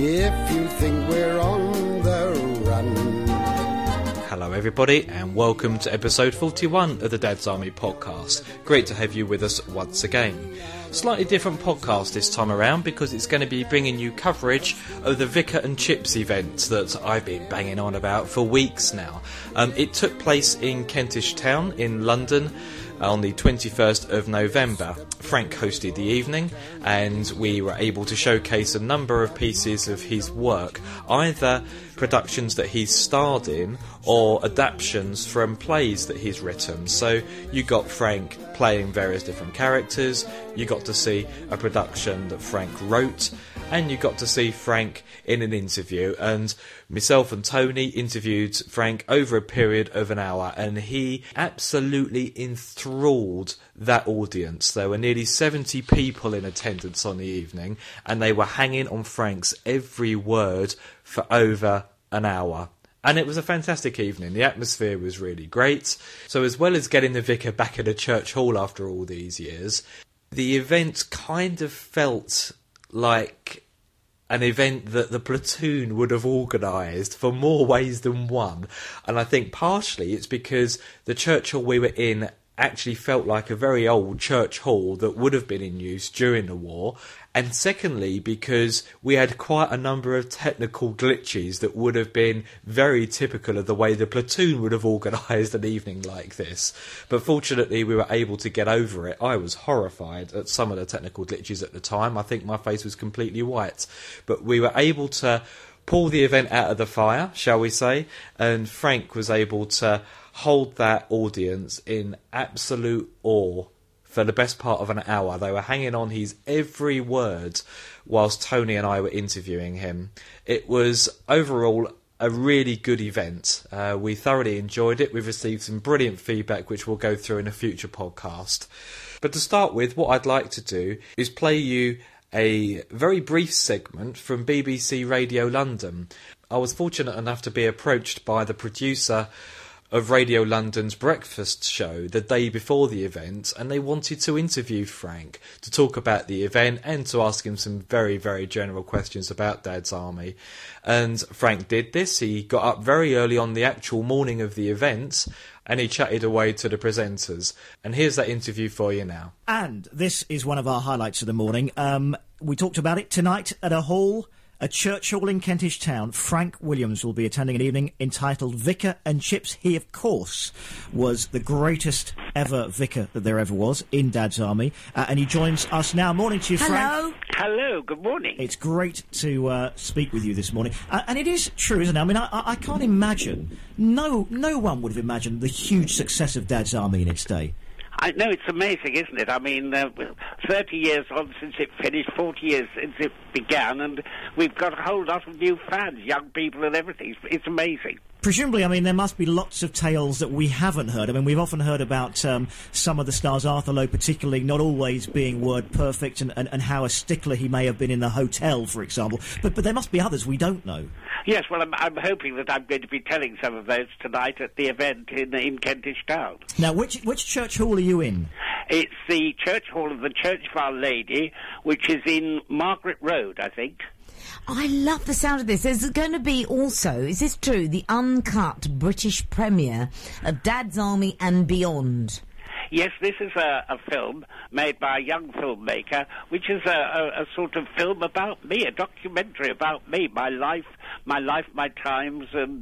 if you think we're on the run. Hello everybody and welcome to episode 41 of the Dad's Army podcast. Great to have you with us once again. Slightly different podcast this time around because it's going to be bringing you coverage of the Vicar and Chips event that I've been banging on about for weeks now. It took place in Kentish Town in London on the 21st of November. Frank hosted the evening and we were able to showcase a number of pieces of his work, either productions that he's starred in or adaptations from plays that he's written. So you got Frank playing various different characters, you got to see a production that Frank wrote, and you got to see Frank in an interview. And myself and Tony interviewed Frank over a period of an hour, and he absolutely enthralled that audience. There were nearly 70 people in attendance on the evening, and they were hanging on Frank's every word for over an hour. And it was a fantastic evening. The atmosphere was really great. So as well as getting the vicar back in a church hall after all these years, the event kind of felt like an event that the platoon would have organised for more ways than one. And I think partially it's because the church hall we were in actually felt like a very old church hall that would have been in use during the war. And secondly, because we had quite a number of technical glitches that would have been very typical of the way the platoon would have organised an evening like this. But fortunately, we were able to get over it. I was horrified at some of the technical glitches at the time. I think my face was completely white. But we were able to pull the event out of the fire, shall we say, and Frank was able to hold that audience in absolute awe for the best part of an hour. They were hanging on his every word whilst Tony and I were interviewing him. It was overall a really good event. We thoroughly enjoyed it. We've received some brilliant feedback which we'll go through in a future podcast. But to start with, what I'd like to do is play you a very brief segment from BBC Radio London. I was fortunate enough to be approached by the producer of Radio London's breakfast show the day before the event, and they wanted to interview Frank to talk about the event and to ask him some very, very general questions about Dad's Army. And Frank did this. He got up very early on the actual morning of the event and he chatted away to the presenters. And here's that interview for you now. And this is one of our highlights of the morning. We talked about it tonight at a church hall in Kentish Town. Frank Williams will be attending an evening entitled Vicar and Chips. He, of course, was the greatest ever vicar that there ever was in Dad's Army. And he joins us now. Morning to you, Hello. Frank. Hello, good morning. It's great to speak with you this morning. And it is true, isn't it? I mean, I can't imagine, no one would have imagined the huge success of Dad's Army in its day. I know, it's amazing, isn't it? I mean, 30 years on since it finished, 40 years since it began, and we've got a whole lot of new fans, young people and everything. It's amazing. Presumably, I mean, there must be lots of tales that we haven't heard. I mean, we've often heard about some of the stars, Arthur Lowe particularly, not always being word perfect, and how a stickler he may have been in the hotel, for example. But there must be others we don't know. Yes, well, I'm hoping that I'm going to be telling some of those tonight at the event in Kentish Town. Now, which church hall are you in? It's the Church Hall of the Church of Our Lady, which is in Margaret Road, I think. I love the sound of this. There's going to be also, is this true, the uncut British premiere of Dad's Army and Beyond? Yes, this is a film made by a young filmmaker, which is a sort of film about me, a documentary about me, my life, my times, and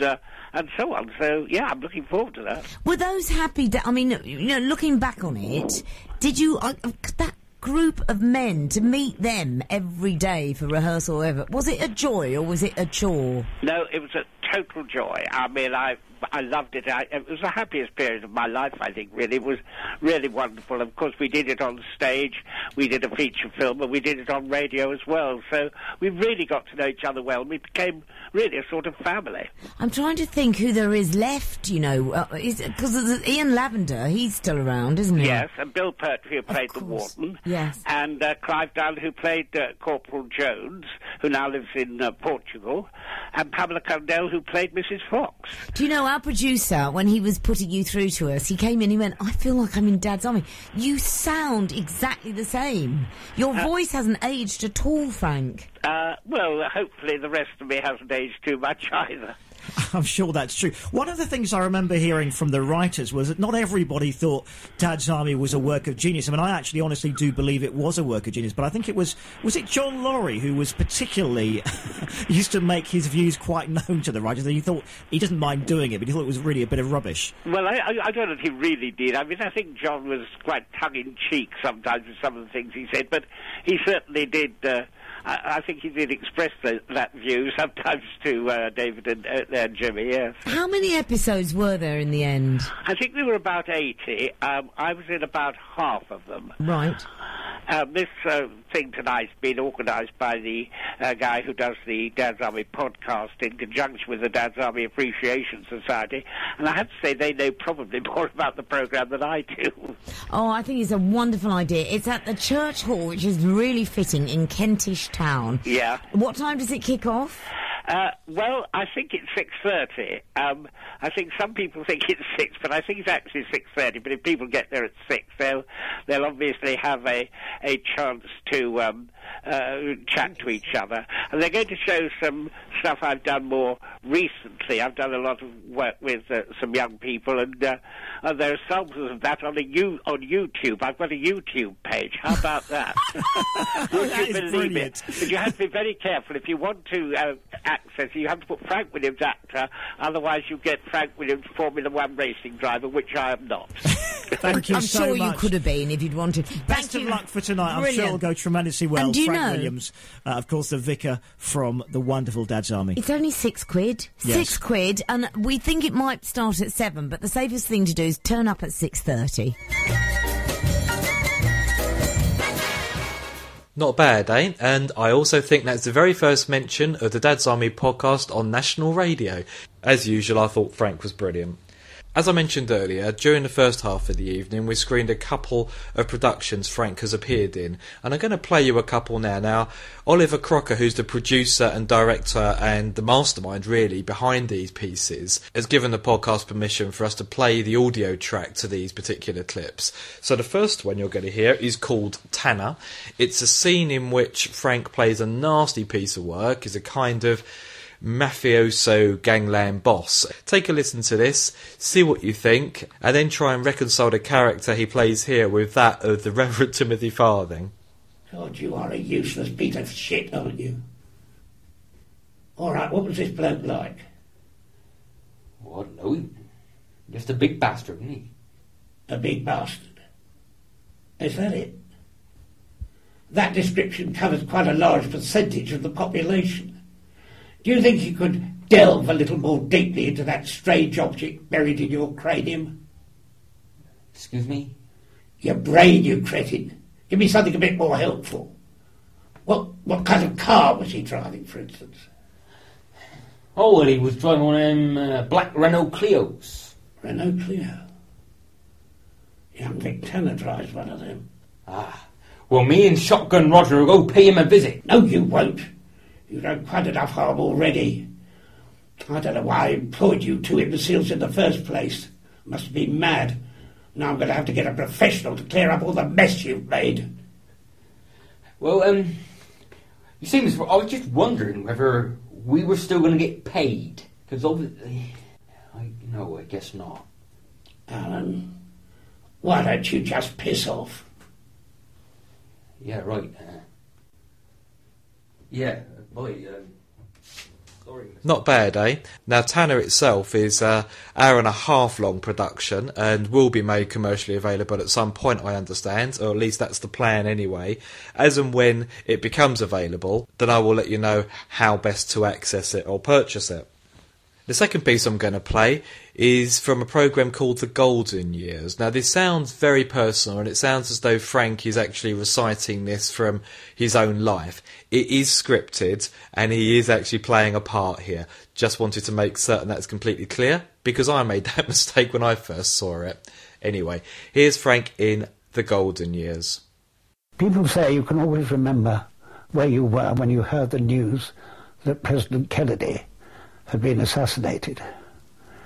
so on. So, yeah, I'm looking forward to that. Were those happy I mean, you know, looking back on it, did you... that group of men, to meet them every day for rehearsal or whatever, was it a joy or was it a chore? No, it was a total joy. I mean, I loved it. It was the happiest period of my life, I think, really. It was really wonderful. Of course, we did it on stage, we did a feature film, and we did it on radio as well. So we really got to know each other well. We became really a sort of family. I'm trying to think who there is left, you know, because Ian Lavender, he's still around, isn't he? Yes, and Bill Pertwee, who played the warden. Yes. And Clive Dunn, who played Corporal Jones, who now lives in Portugal, and Pamela Condell, who played Mrs. Fox. Do you know, our producer, when he was putting you through to us, he came in, he went, I feel like I'm in Dad's Army. You sound exactly the same. Your voice hasn't aged at all, Frank. Well, hopefully the rest of me hasn't aged too much either. I'm sure that's true. One of the things I remember hearing from the writers was that not everybody thought Dad's Army was a work of genius. I mean, I actually honestly do believe it was a work of genius, but I think it was it John Laurie who was particularly used to make his views quite known to the writers, and he thought he didn't mind doing it, but he thought it was really a bit of rubbish. Well, I don't know if he really did. I mean, I think John was quite tongue-in-cheek sometimes with some of the things he said, but he certainly did... I think he did express that view sometimes to David and Jimmy, yes. How many episodes were there in the end? I think there were about 80. I was in about half of them. Right. This thing tonight's been organised by the guy who does the Dad's Army podcast in conjunction with the Dad's Army Appreciation Society, and I have to say they know probably more about the programme than I do. Oh, I think it's a wonderful idea. It's at the Church Hall, which is really fitting, in Kentish Town. Yeah. What time does it kick off? Well, I think it's 6:30. I think some people think it's 6, but I think it's actually 6:30. But if people get there at 6, they'll obviously have a chance to chat to each other. And they're going to show some stuff I've done more recently. I've done a lot of work with some young people, and there are samples of that on YouTube. I've got a YouTube page. How about that? Would That you is believe brilliant. it? But you have to be very careful. If you want to access it, you have to put Frank Williams actor, otherwise you get Frank Williams Formula One racing driver, which I am not. Thank you I'm so sure much. you could have been if you'd wanted. Best of luck for tonight. I'm sure Brilliant. it'll go tremendously well. And do you Frank know- Williams, of course, the vicar from the wonderful Dad's Army. It's only £6. Yes. £6, and we think it might start at 7, but the safest thing to do is turn up at 6:30. Not bad, eh? And I also think that's the very first mention of the Dad's Army podcast on national radio. As usual, I thought Frank was brilliant. As I mentioned earlier, during the first half of the evening we screened a couple of productions Frank has appeared in, and I'm going to play you a couple now. Now, Oliver Crocker, who's the producer and director and the mastermind really behind these pieces, has given the podcast permission for us to play the audio track to these particular clips. So the first one you're going to hear is called Tanner. It's a scene in which Frank plays a nasty piece of work, is a kind of mafioso gangland boss. Take a listen to this, see what you think, and then try and reconcile the character he plays here with that of the Reverend Timothy Farthing. God, you are a useless piece of shit, aren't you? All right, what was this bloke like? Oh, I don't know. Just a big bastard, isn't he? A big bastard. Is that it? That description covers quite a large percentage of the population. Do you think you could delve a little more deeply into that strange object buried in your cranium? Excuse me? Your brain, you cretin. Give me something a bit more helpful. What kind of car was he driving, for instance? Oh, well, he was driving one of them black Renault Clios. Renault Clio. Young Vic Tanner drives one of them. Ah. Well, me and Shotgun Roger will go pay him a visit. No, you won't. You've done quite enough harm already. I don't know why I employed you two imbeciles in the first place. Must have been mad. Now I'm going to have to get a professional to clear up all the mess you've made. Well, you see, Miss, I was just wondering whether we were still going to get paid. Because obviously, I guess not. Alan, why don't you just piss off? Yeah, right. Yeah, boy, sorry. Not bad, eh? Now, Tanner itself is an hour and a half long production and will be made commercially available at some point, I understand, or at least that's the plan anyway. As and when it becomes available, then I will let you know how best to access it or purchase it. The second piece I'm going to play is from a programme called The Golden Years. Now, this sounds very personal, and it sounds as though Frank is actually reciting this from his own life. It is scripted, and he is actually playing a part here. Just wanted to make certain that's completely clear, because I made that mistake when I first saw it. Anyway, here's Frank in The Golden Years. People say you can always remember where you were when you heard the news that President Kennedy had been assassinated.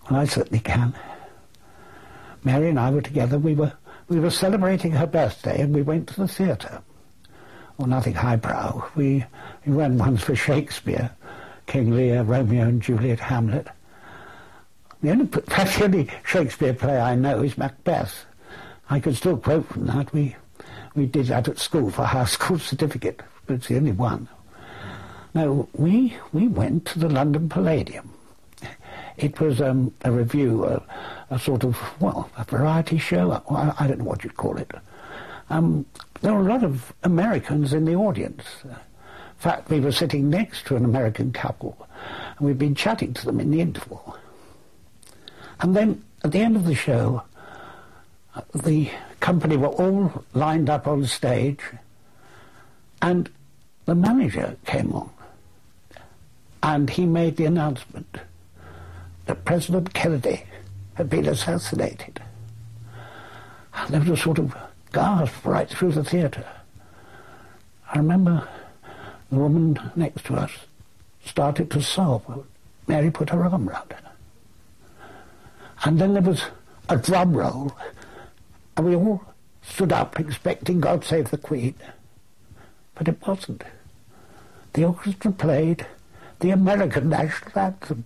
Well, I certainly can. Mary and I were together. We were celebrating her birthday, and we went to the theatre. Well, nothing highbrow. We went once for Shakespeare, King Lear, Romeo and Juliet, Hamlet. The only Shakespeare play I know is Macbeth. I can still quote from that. We did that at school for our school certificate, but it's the only one. No, we went to the London Palladium. It was a review, a sort of, well, a variety show. I don't know what you'd call it. There were a lot of Americans in the audience. In fact, we were sitting next to an American couple, and we'd been chatting to them in the interval. And then, at the end of the show, the company were all lined up on stage, and the manager came on, and he made the announcement that President Kennedy had been assassinated. And there was a sort of gasp right through the theatre. I remember the woman next to us started to sob. Mary put her arm round her. And then there was a drum roll, and we all stood up expecting God Save the Queen. But it wasn't. The orchestra played the American national anthem.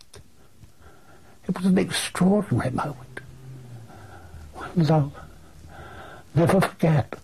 It was an extraordinary moment. One I'll never forget.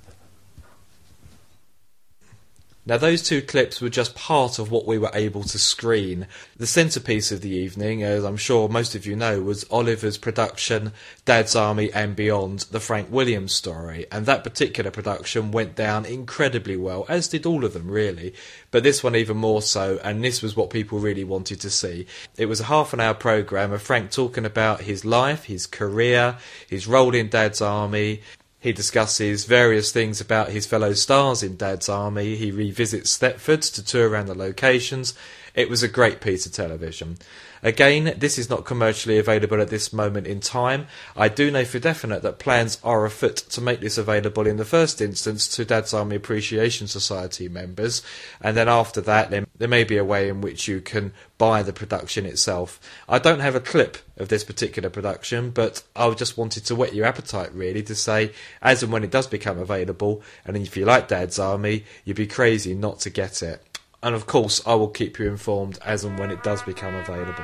Now, those two clips were just part of what we were able to screen. The centrepiece of the evening, as I'm sure most of you know, was Oliver's production, Dad's Army and Beyond, the Frank Williams story. And that particular production went down incredibly well, as did all of them, really. But this one even more so, and this was what people really wanted to see. It was a half-an-hour programme of Frank talking about his life, his career, his role in Dad's Army. He discusses various things about his fellow stars in Dad's Army. He revisits Thetford to tour around the locations. It was a great piece of television. Again, this is not commercially available at this moment in time. I do know for definite that plans are afoot to make this available in the first instance to Dad's Army Appreciation Society members, and then after that there may be a way in which you can buy the production itself. I don't have a clip of this particular production, but I just wanted to whet your appetite really to say, as and when it does become available, and if you like Dad's Army, you'd be crazy not to get it. And of course, I will keep you informed as and when it does become available.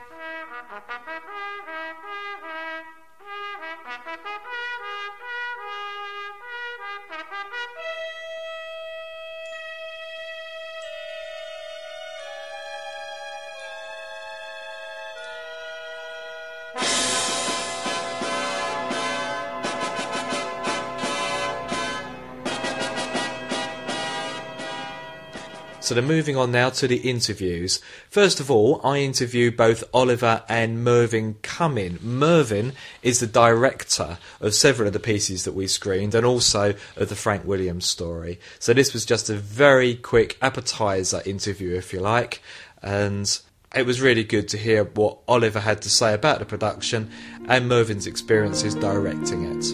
So then moving on now to the interviews. First of all, I interview both Oliver and Mervyn Cumming. Mervyn is the director of several of the pieces that we screened and also of the Frank Williams story. So this was just a very quick appetizer interview, if you like, and it was really good to hear what Oliver had to say about the production and Mervyn's experiences directing it.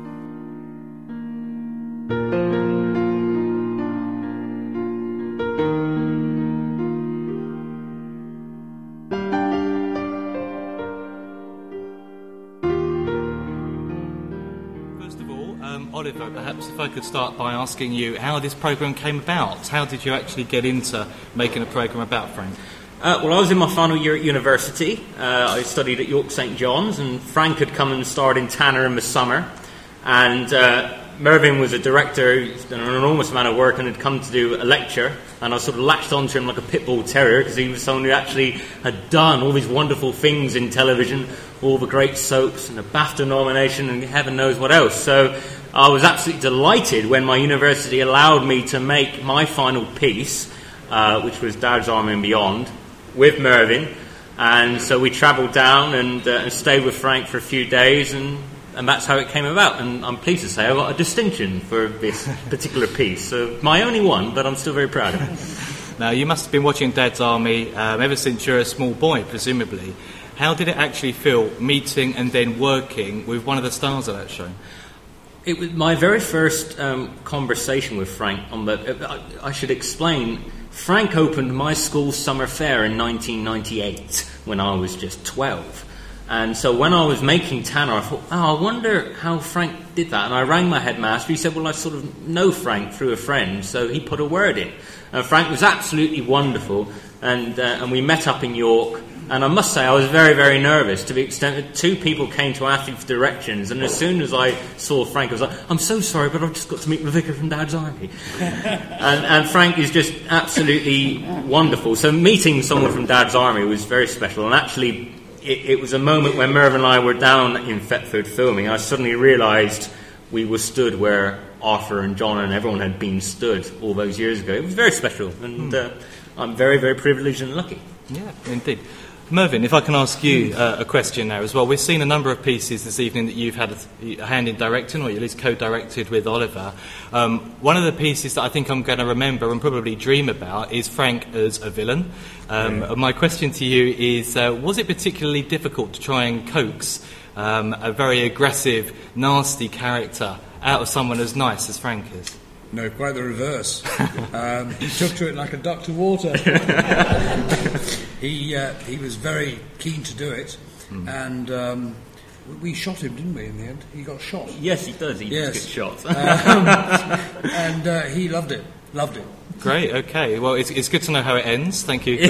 Oliver, perhaps if I could start by asking you how this programme came about. How did you actually get into making a programme about Frank? Well, I was in my final year at university. I studied at York St John's, and Frank had come and starred in Tanner in the summer. And Mervyn was a director who's done an enormous amount of work and had come to do a lecture. And I sort of latched onto him like a pit bull terrier because he was someone who actually had done all these wonderful things in television, all the great soaps and a BAFTA nomination and heaven knows what else. So I was absolutely delighted when my university allowed me to make my final piece, which was Dad's Army and Beyond, with Mervyn. And so we travelled down and stayed with Frank for a few days, and that's how it came about. And I'm pleased to say I got a distinction for this particular piece. So my only one, but I'm still very proud of it. Now, you must have been watching Dad's Army ever since you were a small boy, presumably. How did it actually feel meeting and then working with one of the stars of that show? It was my very first conversation with Frank. I should explain, Frank opened my school's summer fair in 1998 when I was just 12. And so when I was making Tanner, I thought, I wonder how Frank did that. And I rang my headmaster. He said, well, I sort of know Frank through a friend, so he put a word in. And Frank was absolutely wonderful, and we met up in York. And I must say, I was very, very nervous, to the extent that 2 people came to ask me for directions, and as soon as I saw Frank, I was like, I'm so sorry, but I've just got to meet the vicar from Dad's Army. and Frank is just absolutely wonderful. So meeting someone from Dad's Army was very special, and actually it was a moment when Mervyn and I were down in Thetford filming. I suddenly realised we were stood where Arthur and John and everyone had been stood all those years ago. It was very special, and I'm very, very privileged and lucky. Yeah, indeed. Mervyn, if I can ask you a question now as well. We've seen a number of pieces this evening that you've had a hand in directing, or at least co-directed with Oliver. One of the pieces that I think I'm going to remember and probably dream about is Frank as a villain. My question to you is, was it particularly difficult to try and coax a very aggressive, nasty character out of someone as nice as Frank is? No, quite the reverse. He took to it like a duck to water. He was very keen to do it, and we shot him, didn't we, in the end? He got shot. Yes, he does. He gets shot. And he loved it. Loved it. Great, okay. Well, it's good to know how it ends. Thank you.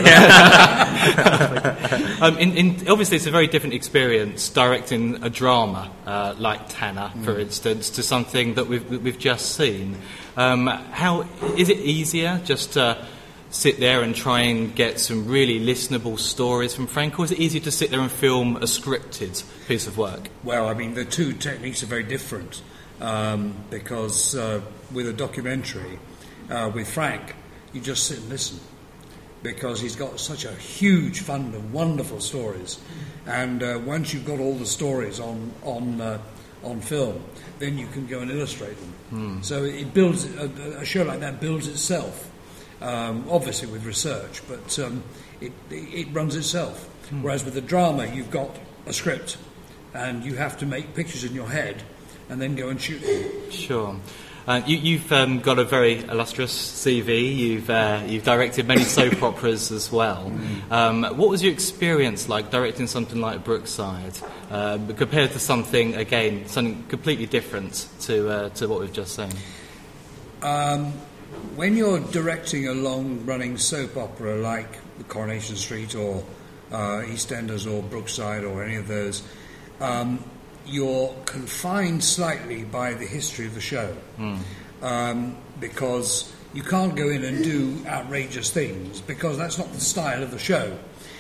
Obviously, it's a very different experience directing a drama like Tanner, for instance, to something that we've just seen. How is it easier just to sit there and try and get some really listenable stories from Frank, or is it easier to sit there and film a scripted piece of work? Well, I mean, the two techniques are very different, because with a documentary, with Frank, you just sit and listen, because he's got such a huge fund of wonderful stories, and once you've got all the stories on film, then you can go and illustrate them. So it builds a show like that builds itself, obviously with research, but it runs itself. Whereas with the drama, you've got a script, and you have to make pictures in your head, and then go and shoot them. Sure. You've got a very illustrious CV. You've directed many soap operas as well. What was your experience like directing something like Brookside, compared to something completely different to what we've just seen? When you're directing a long-running soap opera like Coronation Street or EastEnders or Brookside or any of those, you're confined slightly by the history of the show, because you can't go in and do outrageous things, because that's not the style of the show.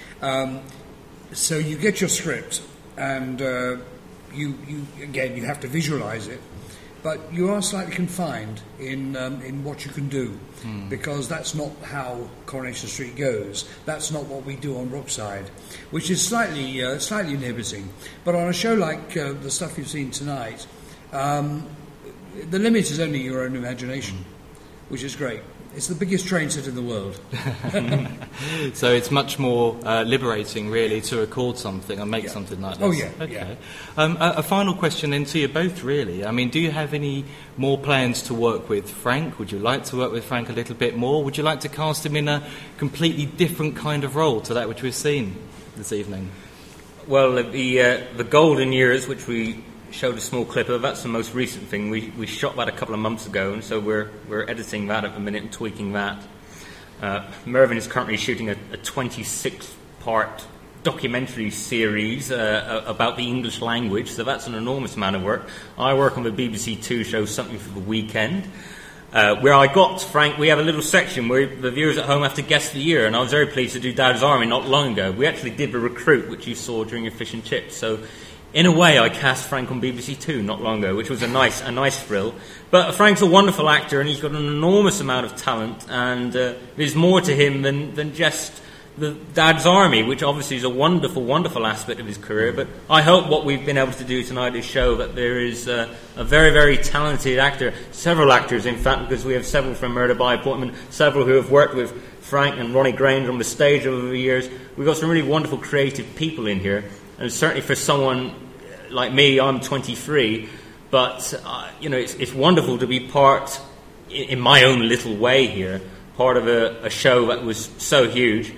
So you get your script, and you have to visualise it, but you are slightly confined in what you can do, because that's not how Coronation Street goes. That's not what we do on Brookside, which is slightly inhibiting. But on a show like the stuff you've seen tonight, the limit is only your own imagination, which is great. It's the biggest train set in the world. So it's much more liberating, really, to record something and make something like this. Oh, yeah. Okay. Yeah. A final question then to you both, really. I mean, do you have any more plans to work with Frank? Would you like to work with Frank a little bit more? Would you like to cast him in a completely different kind of role to that which we've seen this evening? Well, the Golden Years, which we showed a small clip of, that's the most recent thing. We shot that a couple of months ago, and so we're editing that at the minute and tweaking that. Mervyn is currently shooting a 26-part documentary series about the English language, so that's an enormous amount of work. I work on the BBC Two show Something for the Weekend, where I got Frank. We have a little section where the viewers at home have to guess the year, and I was very pleased to do Dad's Army not long ago. We actually did The Recruit, which you saw during your Fish and Chips, so in a way, I cast Frank on BBC Two not long ago, which was a nice thrill. But Frank's a wonderful actor, and he's got an enormous amount of talent, and there's more to him than just the Dad's Army, which obviously is a wonderful, wonderful aspect of his career. But I hope what we've been able to do tonight is show that there is a very, very talented actor, several actors, in fact, because we have several from Murder by Appointment, several who have worked with Frank and Ronnie Granger on the stage over the years. We've got some really wonderful, creative people in here. And certainly for someone like me, I'm 23, but it's wonderful to be part, in my own little way here, part of a show that was so huge.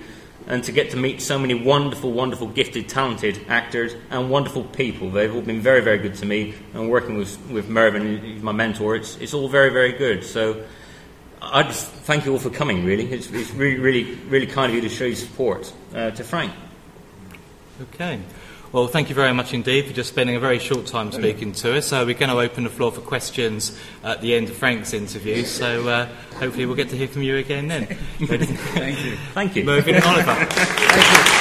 and to get to meet so many wonderful, wonderful, gifted, talented actors and wonderful people. They've all been very, very good to me, and working with Mervyn, who's my mentor, it's all very, very good. So I just thank you all for coming, really. It's really, really, really kind of you to show your support to Frank. Okay. Well, thank you very much indeed for just spending a very short time speaking to us. We're going to open the floor for questions at the end of Frank's interview, so hopefully we'll get to hear from you again then. Thank you. Thank you. Mervyn and Oliver. Thank you.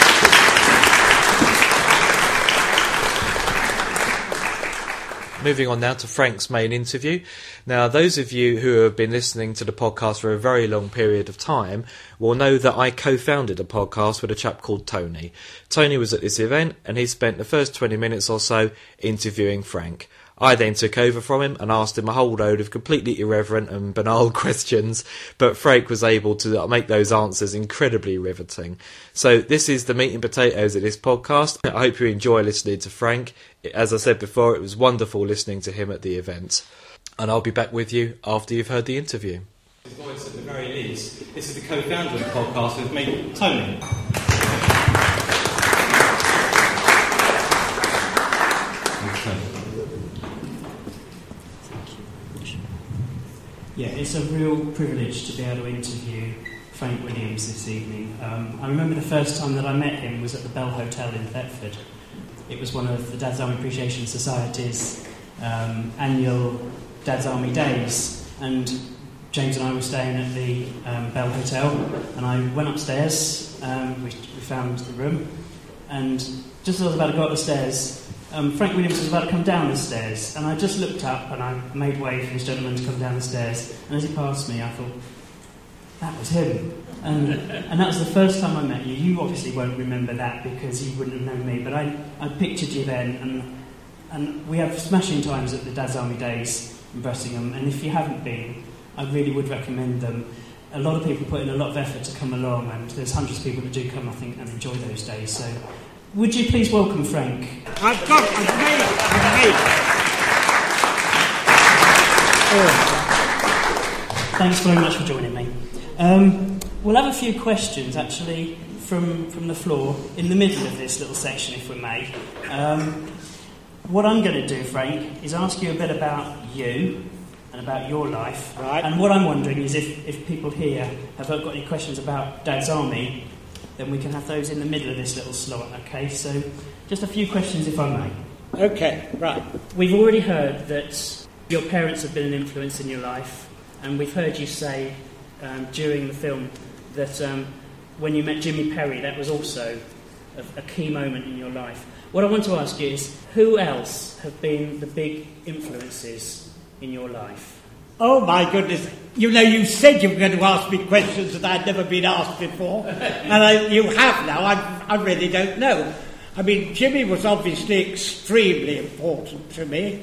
Moving on now to Frank's main interview. Now, those of you who have been listening to the podcast for a very long period of time will know that I co-founded a podcast with a chap called Tony. Tony was at this event, and he spent the first 20 minutes or so interviewing Frank. I then took over from him and asked him a whole load of completely irreverent and banal questions, but Frank was able to make those answers incredibly riveting. So this is the meat and potatoes of this podcast. I hope you enjoy listening to Frank. As I said before, it was wonderful listening to him at the event. And I'll be back with you after you've heard the interview. His voice at the very least. This is the co-founder of the podcast with me, Tony. Yeah, it's a real privilege to be able to interview Frank Williams this evening. I remember the first time that I met him was at the Bell Hotel in Thetford. It was one of the Dad's Army Appreciation Society's annual Dad's Army Days, and James and I were staying at the Bell Hotel, and I went upstairs, we found the room, and just as I was about to go up the stairs, Frank Williams was about to come down the stairs, and I just looked up and I made way for this gentleman to come down the stairs, and as he passed me I thought, that was him. And that was the first time I met you. You obviously won't remember that because you wouldn't have known me, but I pictured you then, and we have smashing times at the Dad's Army Days in Bressingham, and if you haven't been, I really would recommend them. A lot of people put in a lot of effort to come along, and there's hundreds of people that do come, I think, and enjoy those days. So would you please welcome Frank? I've made. Thanks very much for joining me. We'll have a few questions, actually, from the floor in the middle of this little section, if we may. What I'm going to do, Frank, is ask you a bit about you and about your life. Right. And what I'm wondering is if people here have got any questions about Dad's Army, then we can have those in the middle of this little slot, okay? So just a few questions, if I may. Okay, right. We've already heard that your parents have been an influence in your life, and we've heard you say during the film that when you met Jimmy Perry, that was also a key moment in your life. What I want to ask you is, who else have been the big influences in your life? Oh my goodness. You know, you said you were going to ask me questions that I'd never been asked before, and you have now. I really don't know. I mean, Jimmy was obviously extremely important to me.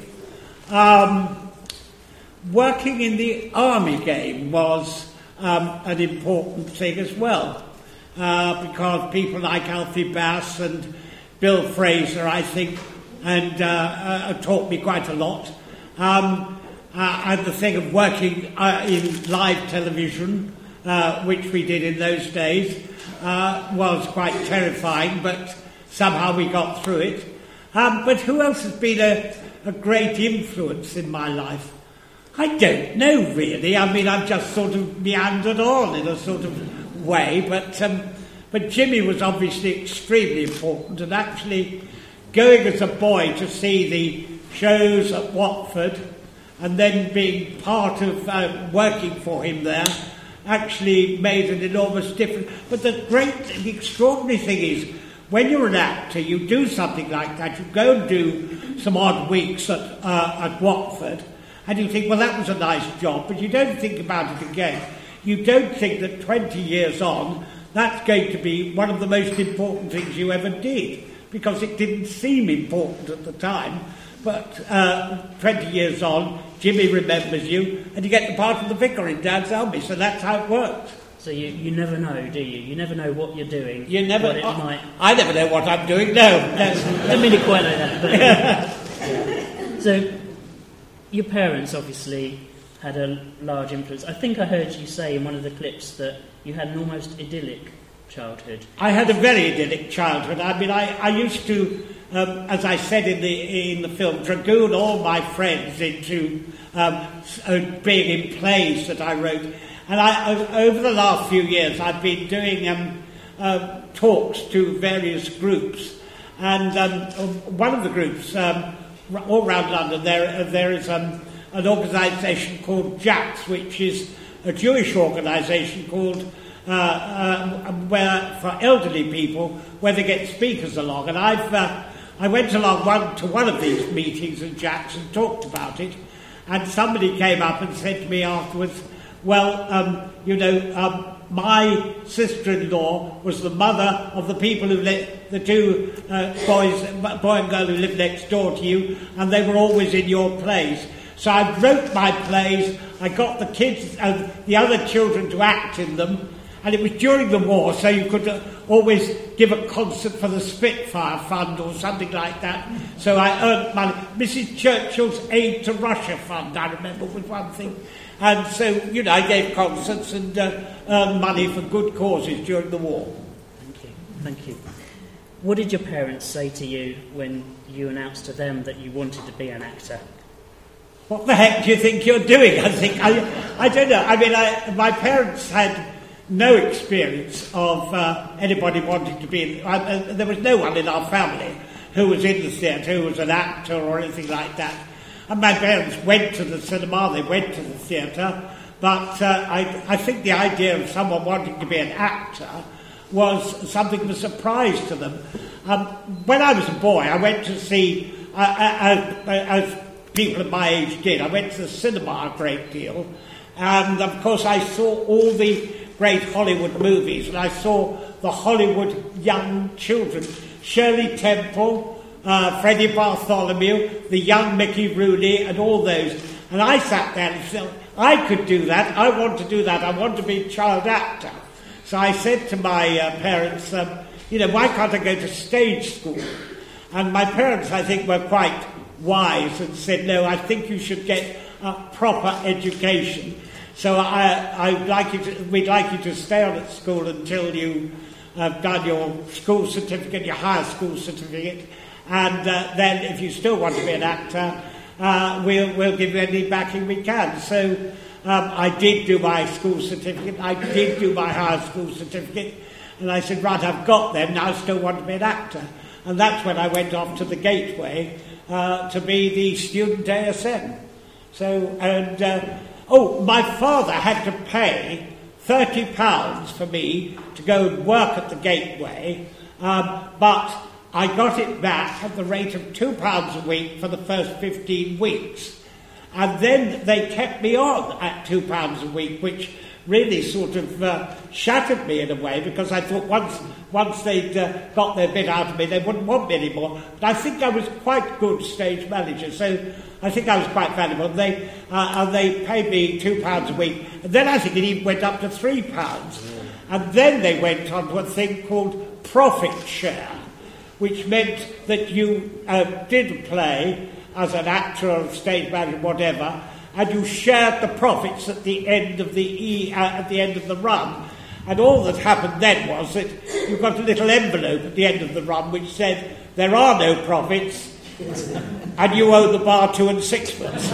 Working in the army game was an important thing as well, because people like Alfie Bass and Bill Fraser, I think, and taught me quite a lot. And the thing of working in live television, which we did in those days, was quite terrifying, but somehow we got through it. But who else has been a great influence in my life? I don't know, really. I mean, I've just sort of meandered on in a sort of way, but Jimmy was obviously extremely important, and actually going as a boy to see the shows at Watford and then being part of working for him there actually made an enormous difference. But the extraordinary thing is, when you're an actor, you do something like that, you go and do some odd weeks at Watford, and you think, well, that was a nice job, but you don't think about it again. You don't think that 20 years on, that's going to be one of the most important things you ever did, because it didn't seem important at the time. But 20 years on, Jimmy remembers you, and you get the part of the vicar in Dad's Army, so that's how it works. So you never know, do you? You never know what you're doing. You never. Might... I never know what I'm doing. No. I didn't mean it quite like that. But, so, your parents obviously had a large influence. I think I heard you say in one of the clips that you had an almost idyllic childhood? I had a very idyllic childhood. I mean, I used to, as I said in the film, dragoon all my friends into being in plays that I wrote. And over the last few years, I've been doing talks to various groups. And one of the groups, all around London, there is an organisation called JACS, which is a Jewish organisation called where for elderly people, where they get speakers along. And I went along to one of these meetings in JACS and talked about it. And somebody came up and said to me afterwards, well, my sister-in-law was the mother of the people who the two boy and girl who lived next door to you, and they were always in your plays. So I wrote my plays, I got the kids, the other children to act in them, and it was during the war, so you could always give a concert for the Spitfire Fund or something like that. So I earned money. Mrs. Churchill's Aid to Russia Fund, I remember, was one thing. And so, I gave concerts and earned money for good causes during the war. Thank you. What did your parents say to you when you announced to them that you wanted to be an actor? What the heck do you think you're doing? I don't know. I mean, my parents had no experience of anybody wanting to be there was no one in our family who was in the theatre, who was an actor or anything like that. And my parents went to the cinema, they went to the theatre, but I think the idea of someone wanting to be an actor was something of a surprise to them. When I was a boy, I went to see, as people of my age did, I went to the cinema a great deal, and of course I saw all the great Hollywood movies, and I saw the Hollywood young children, Shirley Temple, Freddie Bartholomew, the young Mickey Rooney, and all those. And I sat there and said, I could do that, I want to do that, I want to be a child actor. So I said to my parents, why can't I go to stage school? And my parents, I think, were quite wise and said, no, I think you should get a proper education. So we'd like you to stay on at school until you have done your school certificate, your higher school certificate, and then if you still want to be an actor, we'll give you any backing we can. So I did do my school certificate, I did do my higher school certificate, and I said, right, I've got them, now I still want to be an actor. And that's when I went off to the Gateway to be the student ASM. My father had to pay £30 for me to go and work at the Gateway, but I got it back at the rate of £2 a week for the first 15 weeks. And then they kept me on at £2 a week, which really sort of shattered me in a way, because I thought once they'd got their bit out of me, they wouldn't want me anymore. But I think I was quite good stage manager, so I think I was quite valuable. They paid me £2 a week, and then I think it even went up to £3. And then they went on to a thing called profit share, which meant that you did a play as an actor or a stage manager, whatever, and you shared the profits at the end of the run. And all that happened then was that you got a little envelope at the end of the run which said, there are no profits, and you owe the bar 2 and 6 pence.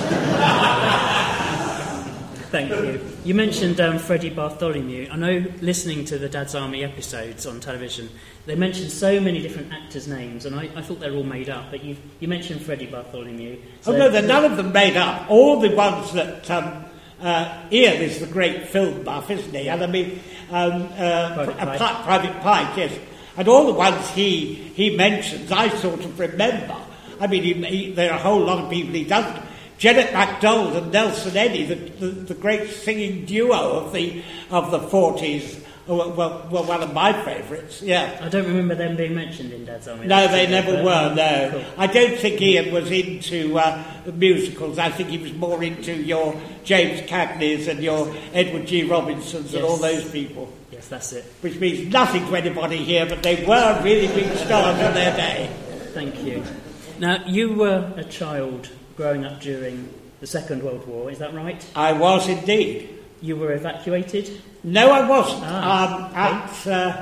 Thank you. You mentioned Freddie Bartholomew. I know, listening to the Dad's Army episodes on television, they mentioned so many different actors' names, and I thought they were all made up, but you mentioned Freddie Bartholomew. So no, they're none of them made up. All the ones that... Ian is the great film buff, isn't he? And I mean, Private Pike, yes. And all the ones he mentions, I sort of remember. I mean, there are a whole lot of people he doesn't. Janet MacDonald and Nelson Eddy, the great singing duo of the 40s, were one of my favourites. Yeah. I don't remember them being mentioned in Dad's Army. No, they never were. No, cool. I don't think Ian was into musicals. I think he was more into your James Cagney's and your Edward G. Robinsons and all those people. Yes, that's it. Which means nothing to anybody here, but they were really big stars in their day. Thank you. Now, you were a child growing up during the Second World War, is that right? I was indeed. You were evacuated? No, I wasn't.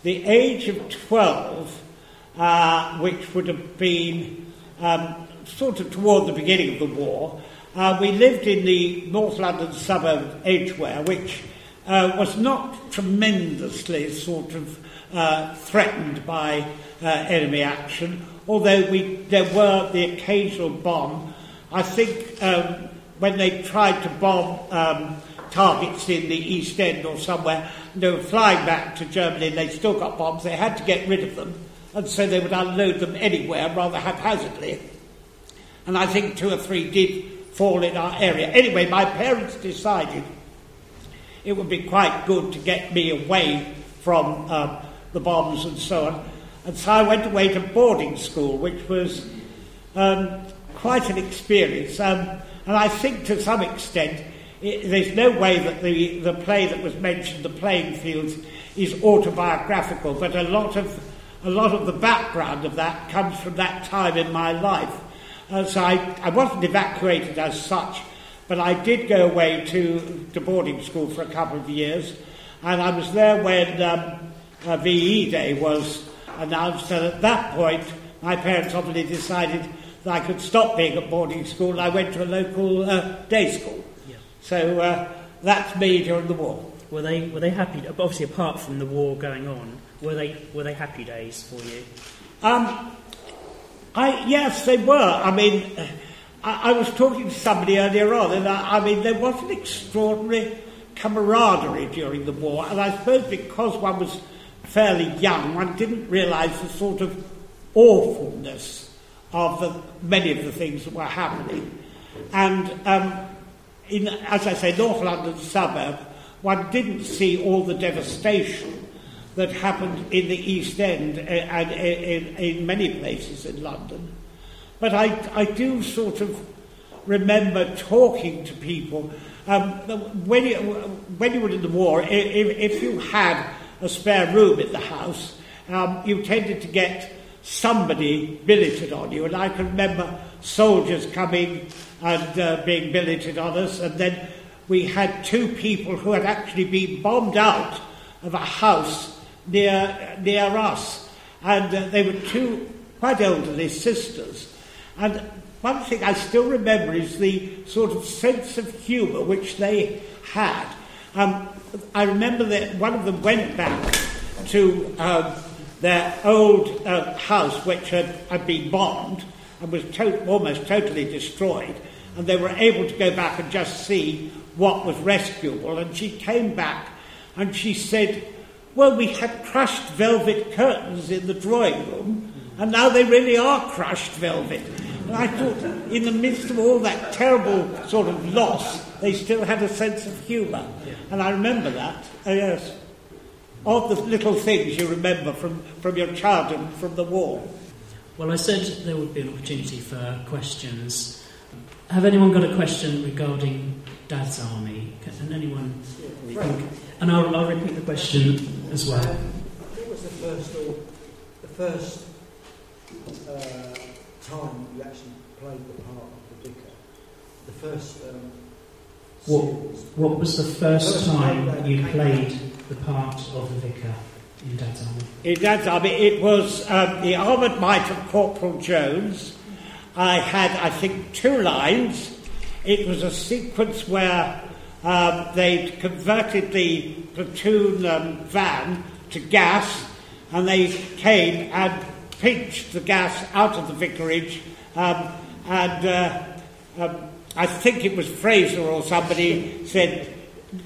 the age of 12, which would have been sort of toward the beginning of the war, we lived in the North London suburb of Edgware, which was not tremendously sort of threatened by enemy action, although there were the occasional bomb. I think when they tried to bomb targets in the East End or somewhere, they were flying back to Germany and they still got bombs. They had to get rid of them, and so they would unload them anywhere rather haphazardly. And I think 2 or 3 did fall in our area. Anyway, my parents decided it would be quite good to get me away from the bombs and so on. And so I went away to boarding school, which was quite an experience. And I think to some extent, there's no way that the play that was mentioned, The Playing Fields, is autobiographical, but a lot of the background of that comes from that time in my life. So I wasn't evacuated as such, but I did go away to boarding school for a couple of years, and I was there when VE Day was announced, and at that point my parents obviously decided that I could stop being at boarding school, and I went to a local day school. Yeah. So that's me during the war. Were they happy? Obviously, apart from the war going on, were they happy days for you? Yes, they were. I mean, I was talking to somebody earlier on, and I mean, there was an extraordinary camaraderie during the war, and I suppose because one was fairly young, one didn't realise the sort of awfulness of many of the things that were happening. And in, as I say, North London suburb, one didn't see all the devastation that happened in the East End and in many places in London. But I do sort of remember talking to people. When you were in the war, if you had a spare room in the house, you tended to get somebody billeted on you. And I can remember soldiers coming and being billeted on us. And then we had 2 people who had actually been bombed out of a house near us, and they were 2 quite elderly sisters. And one thing I still remember is the sort of sense of humour which they had. I remember that one of them went back to their old house, which had been bombed and was almost totally destroyed, and they were able to go back and just see what was rescuable. And she came back and she said, well, we had crushed velvet curtains in the drawing room, and now they really are crushed velvet. And I thought, in the midst of all that terrible sort of loss, they still had a sense of humour. And I remember that, yes. Of the little things you remember from your childhood, from the war. Well, I said there would be an opportunity for questions. Have anyone got a question regarding Dad's Army? Can anyone think? And I'll repeat the question as well. What was the first time you actually played the part of the vicar? The first What was the first time you played the part of the vicar in Dad's Army? In Dad's Army, it was the Armoured Might of Corporal Jones. I had, I think, 2 lines. It was a sequence where they'd converted the platoon van to gas, and they came and pinched the gas out of the vicarage, and I think it was Fraser or somebody said,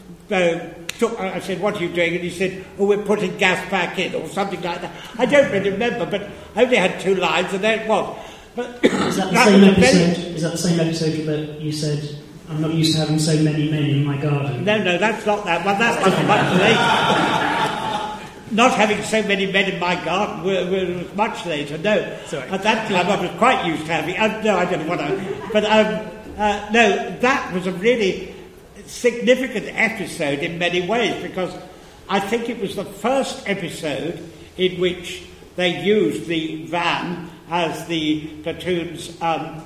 I said, what are you doing? And he said, oh, we're putting gas back in, or something like that. I don't really remember, but I only had 2 lines, and there it was. But is that the same episode? Is that the same episode that you said, I'm not used to having so many men in my garden? No, that's not that one. That was much later. Not having so many men in my garden was much later, no. Sorry. At that time, I was quite used to having... no, I don't want to... But, no, that was a really significant episode in many ways, because I think it was the first episode in which they used the van as the platoon's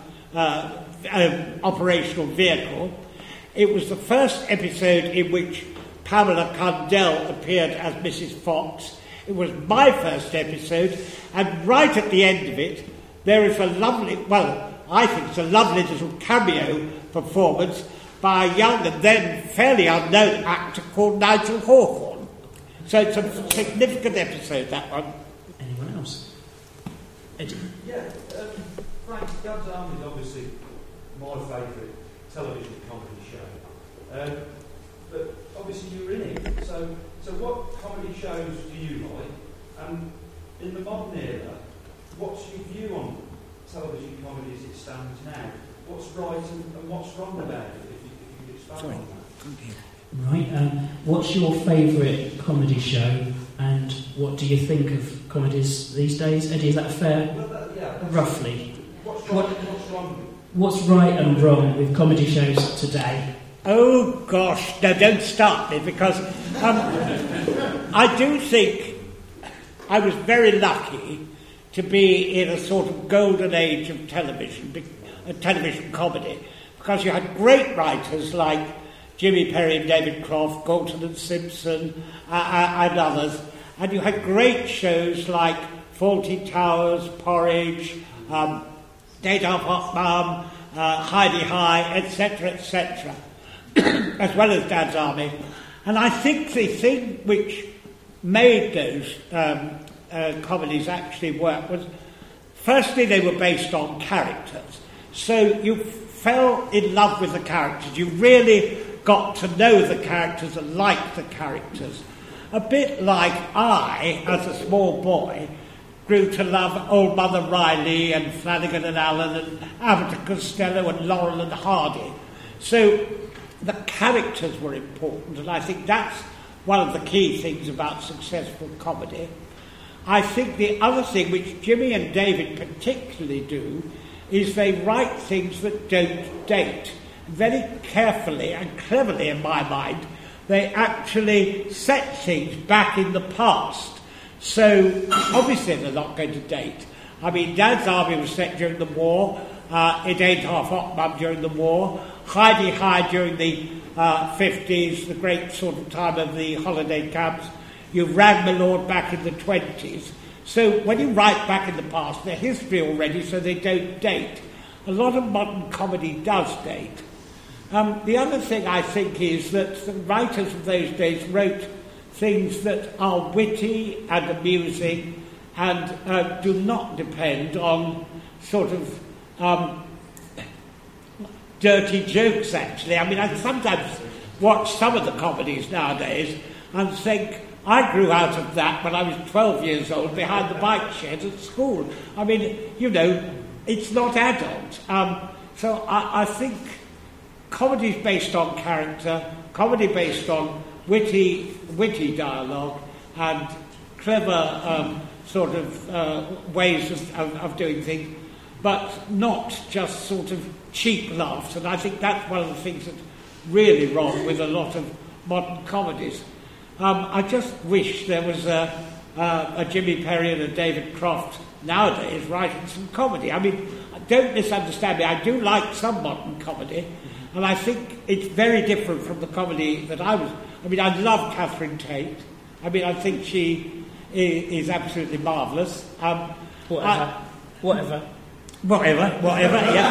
operational vehicle. It was the first episode in which Pamela Cundell appeared as Mrs. Fox. It was my first episode, and right at the end of it, there is a lovely, well, I think it's a lovely little cameo performance by a young and then fairly unknown actor called Nigel Hawthorne. So it's a significant episode, that one. Anyone else? Eddie? Yeah, Frank, Dad's Army is obviously my favourite television comedy show. But obviously you were in it, so what comedy shows do you like? And in the modern era, what's your view on television comedy as it stands now? What's right and what's wrong about it, if you could expand on that? Right, what's your favourite comedy show, and what do you think of comedies these days? Eddie, is that fair? Roughly. What's right and what's wrong? What's right and wrong with comedy shows today? Oh gosh, no, don't start me, because I do think I was very lucky to be in a sort of golden age of television comedy, because you had great writers like Jimmy Perry and David Croft, Galton and Simpson, and others, and you had great shows like Fawlty Towers, Porridge, Date of Hot Mum, Heidi High, etc., as well as Dad's Army. And I think the thing which made those comedies actually work was, firstly, they were based on characters. So you fell in love with the characters. You really got to know the characters and like the characters. A bit like I, as a small boy, grew to love Old Mother Riley and Flanagan and Allen and Abbott and Costello and Laurel and Hardy. So the characters were important, and I think that's one of the key things about successful comedy. I think the other thing which Jimmy and David particularly do is they write things that don't date. Very carefully and cleverly, in my mind, they actually set things back in the past. So obviously they're not going to date. I mean, Dad's Army was set during the war, It Ain't Half Hot Mum during the war, Heidi High during the 50s, the great sort of time of the holiday camps. You ran my Lord back in the 20s. So when you write back in the past, they're history already, so they don't date. A lot of modern comedy does date. The other thing I think is that the writers of those days wrote things that are witty and amusing and do not depend on sort of dirty jokes, actually. I mean, I sometimes watch some of the comedies nowadays and think, I grew out of that when I was 12 years old behind the bike shed at school. I mean, you know, it's not adult. So I think comedy's based on character, comedy based on witty dialogue and clever sort of ways of doing things, but not just sort of cheap laughs. And I think that's one of the things that's really wrong with a lot of modern comedies. I just wish there was a Jimmy Perry and a David Croft nowadays writing some comedy. I mean, don't misunderstand me, I do like some modern comedy, and I think it's very different from the comedy that I was. I mean, I love Catherine Tate. I mean, I think she is absolutely marvellous. Whatever, yeah.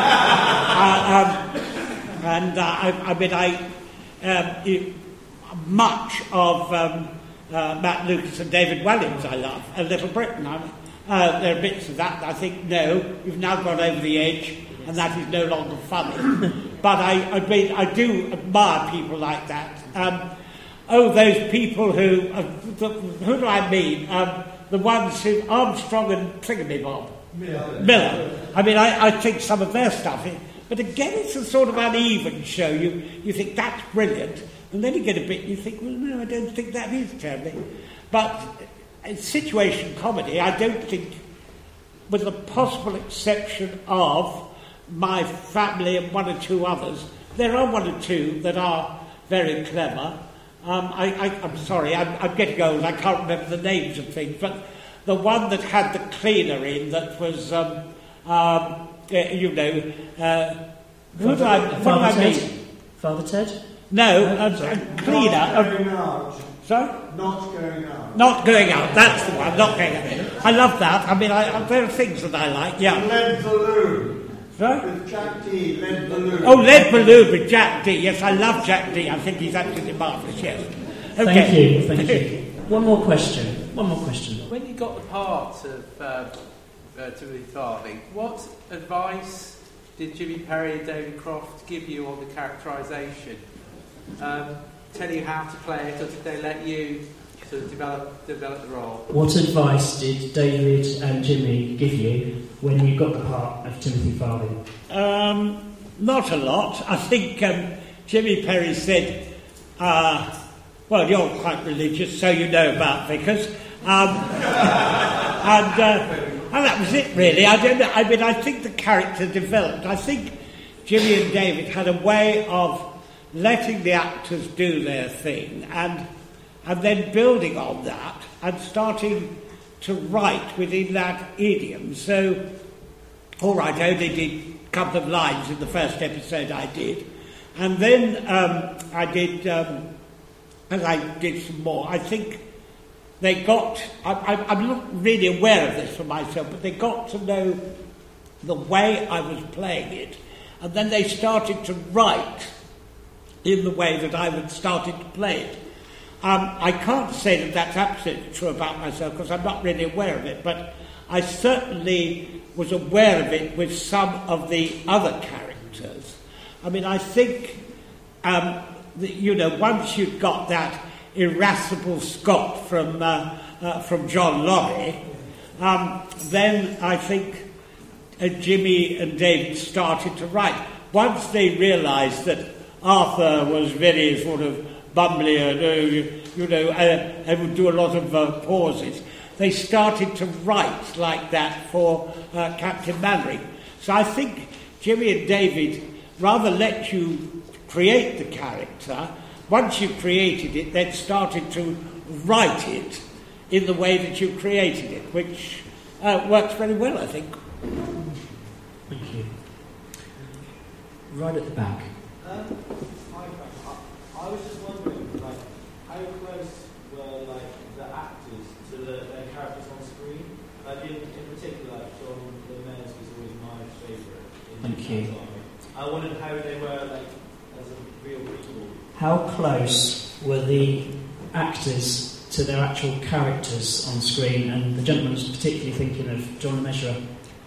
Much of Matt Lucas and David Walliams I love. A Little Britain, there are bits of that I think, no, you've now gone over the edge and that is no longer funny. But I do admire people like that. Those people who do I mean? The ones who, Armstrong and Thingamabob. Miller. I mean, I think some of their stuff, but again, it's a sort of uneven show. You think, that's brilliant. And then you get a bit, you think, well, no, I don't think that is terribly. But in situation comedy, I don't think, with the possible exception of My Family and one or two others, there are one or two that are very clever. I'm sorry, I'm getting old, I can't remember the names of things, but the one that had the cleaner in, that was, who do I mean? Father Ted? No, a cleaner. Sorry? Not going out. Not going out, that's the one, not going out. I love that. I mean, there are things that I like, yeah. Lead Balloon. Sorry? With Jack D, Lead Balloon. Oh, Lead Balloon with Jack D. Yes, I love Jack D. I think he's absolutely marvellous, yes. Okay. Thank you. One more question. When you got the part of Timothy Farthing, what advice did Jimmy Perry and David Croft give you on the characterisation? Tell you how to play it, or did they let you sort of develop the role? What advice did David and Jimmy give you when you got the part of Timothy Farthing? Not a lot. I think Jimmy Perry said, well, you're quite religious, so you know about Vickers. And that was it, really. I think the character developed. I think Jimmy and David had a way of letting the actors do their thing and then building on that and starting to write within that idiom. So, all right, I only did a couple of lines in the first episode I did. And then I did, as I did some more, I think they got, I'm not really aware of this for myself, but they got to know the way I was playing it. And then they started to write in the way that I had started to play it. I can't say that that's absolutely true about myself because I'm not really aware of it, but I certainly was aware of it with some of the other characters. I mean, I think, once you've got that irascible Scot from John Laurie, then I think Jimmy and David started to write. Once they realised that Arthur was very sort of bumbly and would do a lot of pauses, they started to write like that for Captain Mannering. So I think Jimmy and David rather let you create the character. Once you created it, then started to write it in the way that you created it, which works very well, I think. Thank you. Right at the back. I was just wondering, how close were the actors to their characters on screen? In particular, John Lemaire was always my favourite. Thank you. I wondered how they were as a real people. How close were the actors to their actual characters on screen? And the gentleman was particularly thinking of John LeMessurier.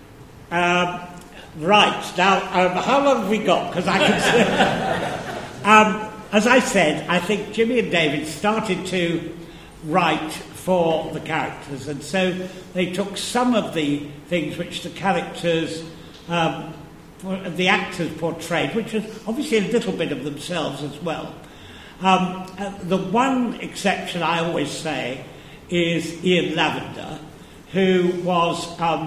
Right. Now, how long have we got? Because I can say... as I said, I think Jimmy and David started to write for the characters, and so they took some of the things which the characters, the actors portrayed, which was obviously a little bit of themselves as well. The one exception I always say is Ian Lavender, who was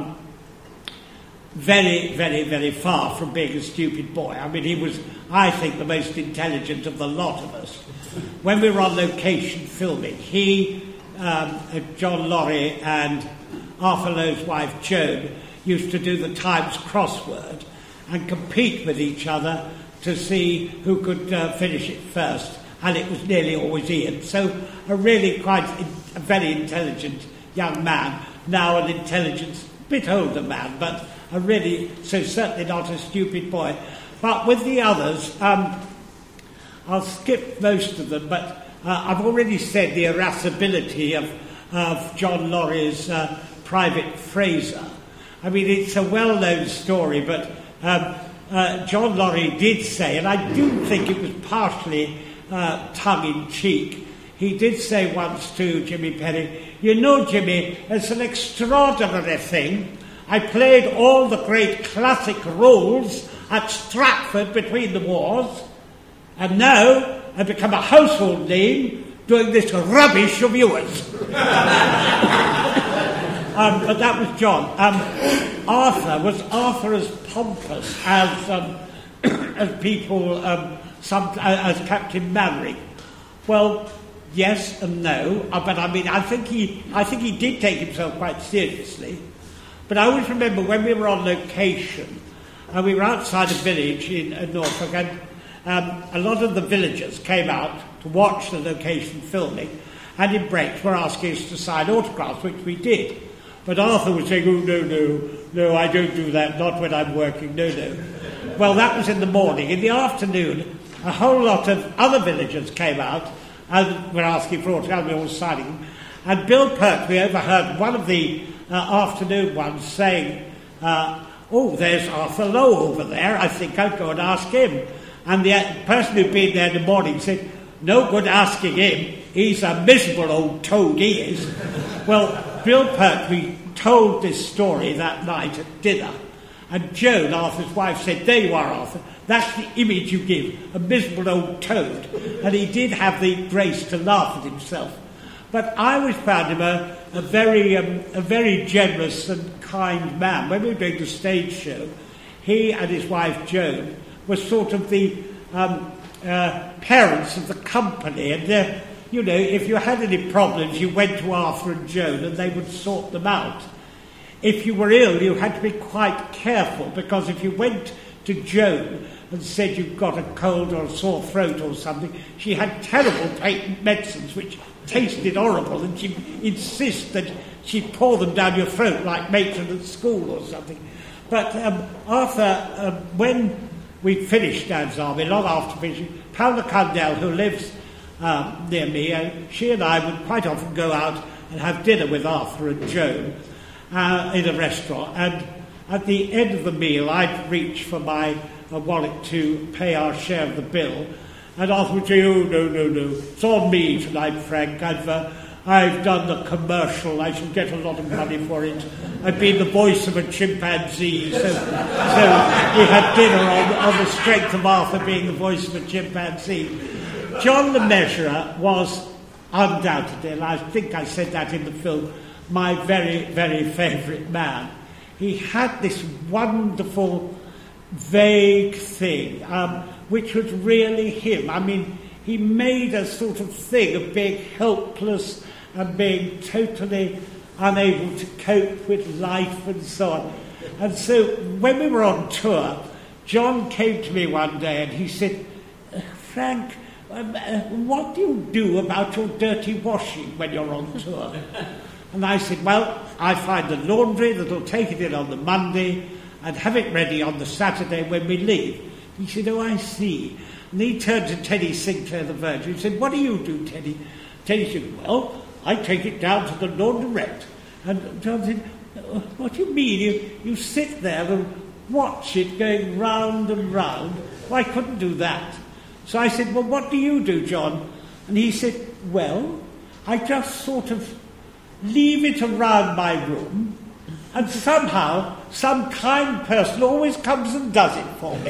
very, very, very far from being a stupid boy. I mean, he was, I think, the most intelligent of the lot of us. When we were on location filming, he, John Laurie and Arthur Lowe's wife Joan used to do the Times crossword and compete with each other to see who could finish it first, and it was nearly always Ian. So a really a very intelligent young man, now an intelligent, bit older man, but certainly not a stupid boy. But with the others, I'll skip most of them, but I've already said the irascibility of John Laurie's Private Fraser. I mean, it's a well-known story, but John Laurie did say, and I do think it was partially tongue-in-cheek, he did say once to Jimmy Perry, "You know, Jimmy, it's an extraordinary thing. I played all the great classic roles at Stratford between the wars, and now I've become a household name doing this rubbish of yours." But that was John. Was Arthur as pompous as people, as Captain Mannering? Well, yes and no. But I mean, I think he did take himself quite seriously. But I always remember when we were on location, we were outside a village in Norfolk, and a lot of the villagers came out to watch the location filming, and in breaks were asking us to sign autographs, which we did. But Arthur was saying, oh, no, I don't do that, not when I'm working, no. Well, that was in the morning. In the afternoon, a whole lot of other villagers came out and were asking for autographs, we were all signing them. And Bill Pertwee overheard one of the afternoon ones saying, there's Arthur Lowe over there, I think I'll go and ask him. And the person who'd been there in the morning said, no good asking him, he's a miserable old toad, he is. Well, Bill Pertwee told this story that night at dinner, and Joan, Arthur's wife, said, there you are, Arthur, that's the image you give, a miserable old toad. And he did have the grace to laugh at himself. But I always found him a very generous and kind man. When we were doing the stage show, he and his wife Joan were sort of the parents of the company, and if you had any problems, you went to Arthur and Joan, and they would sort them out. If you were ill, you had to be quite careful, because if you went to Joan and said you've got a cold or a sore throat or something, she had terrible patent medicines which tasted horrible, and she'd insist that she'd pour them down your throat like matron at school or something. But Arthur, when we finished Dad's Army, long after finishing, Paula Cundell, who lives near me, she and I would quite often go out and have dinner with Arthur and Joan in a restaurant, and at the end of the meal I'd reach for my wallet to pay our share of the bill, and Arthur would say, oh, no, it's on me tonight, Frank, I've done the commercial, I shall get a lot of money for it, I've been the voice of a chimpanzee, so we had dinner on the strength of Arthur being the voice of a chimpanzee. John Le Mesurier was undoubtedly, and I think I said that in the film, my very, very favourite man. He had this wonderful, vague thing, which was really him. I mean, he made a sort of thing of being helpless and being totally unable to cope with life and so on. And so when we were on tour, John came to me one day and he said, Frank, what do you do about your dirty washing when you're on tour? And I said, well, I find a laundry that'll take it in on the Monday and have it ready on the Saturday when we leave. He said, oh, I see. And he turned to Teddy Sinclair, the Virgin. He said, what do you do, Teddy? Teddy said, well, I take it down to the laundrette. And John said, what do you mean? You sit there and watch it going round and round. Well, I couldn't do that. So I said, well, what do you do, John? And he said, well, I just sort of leave it around my room, and somehow some kind person always comes and does it for me.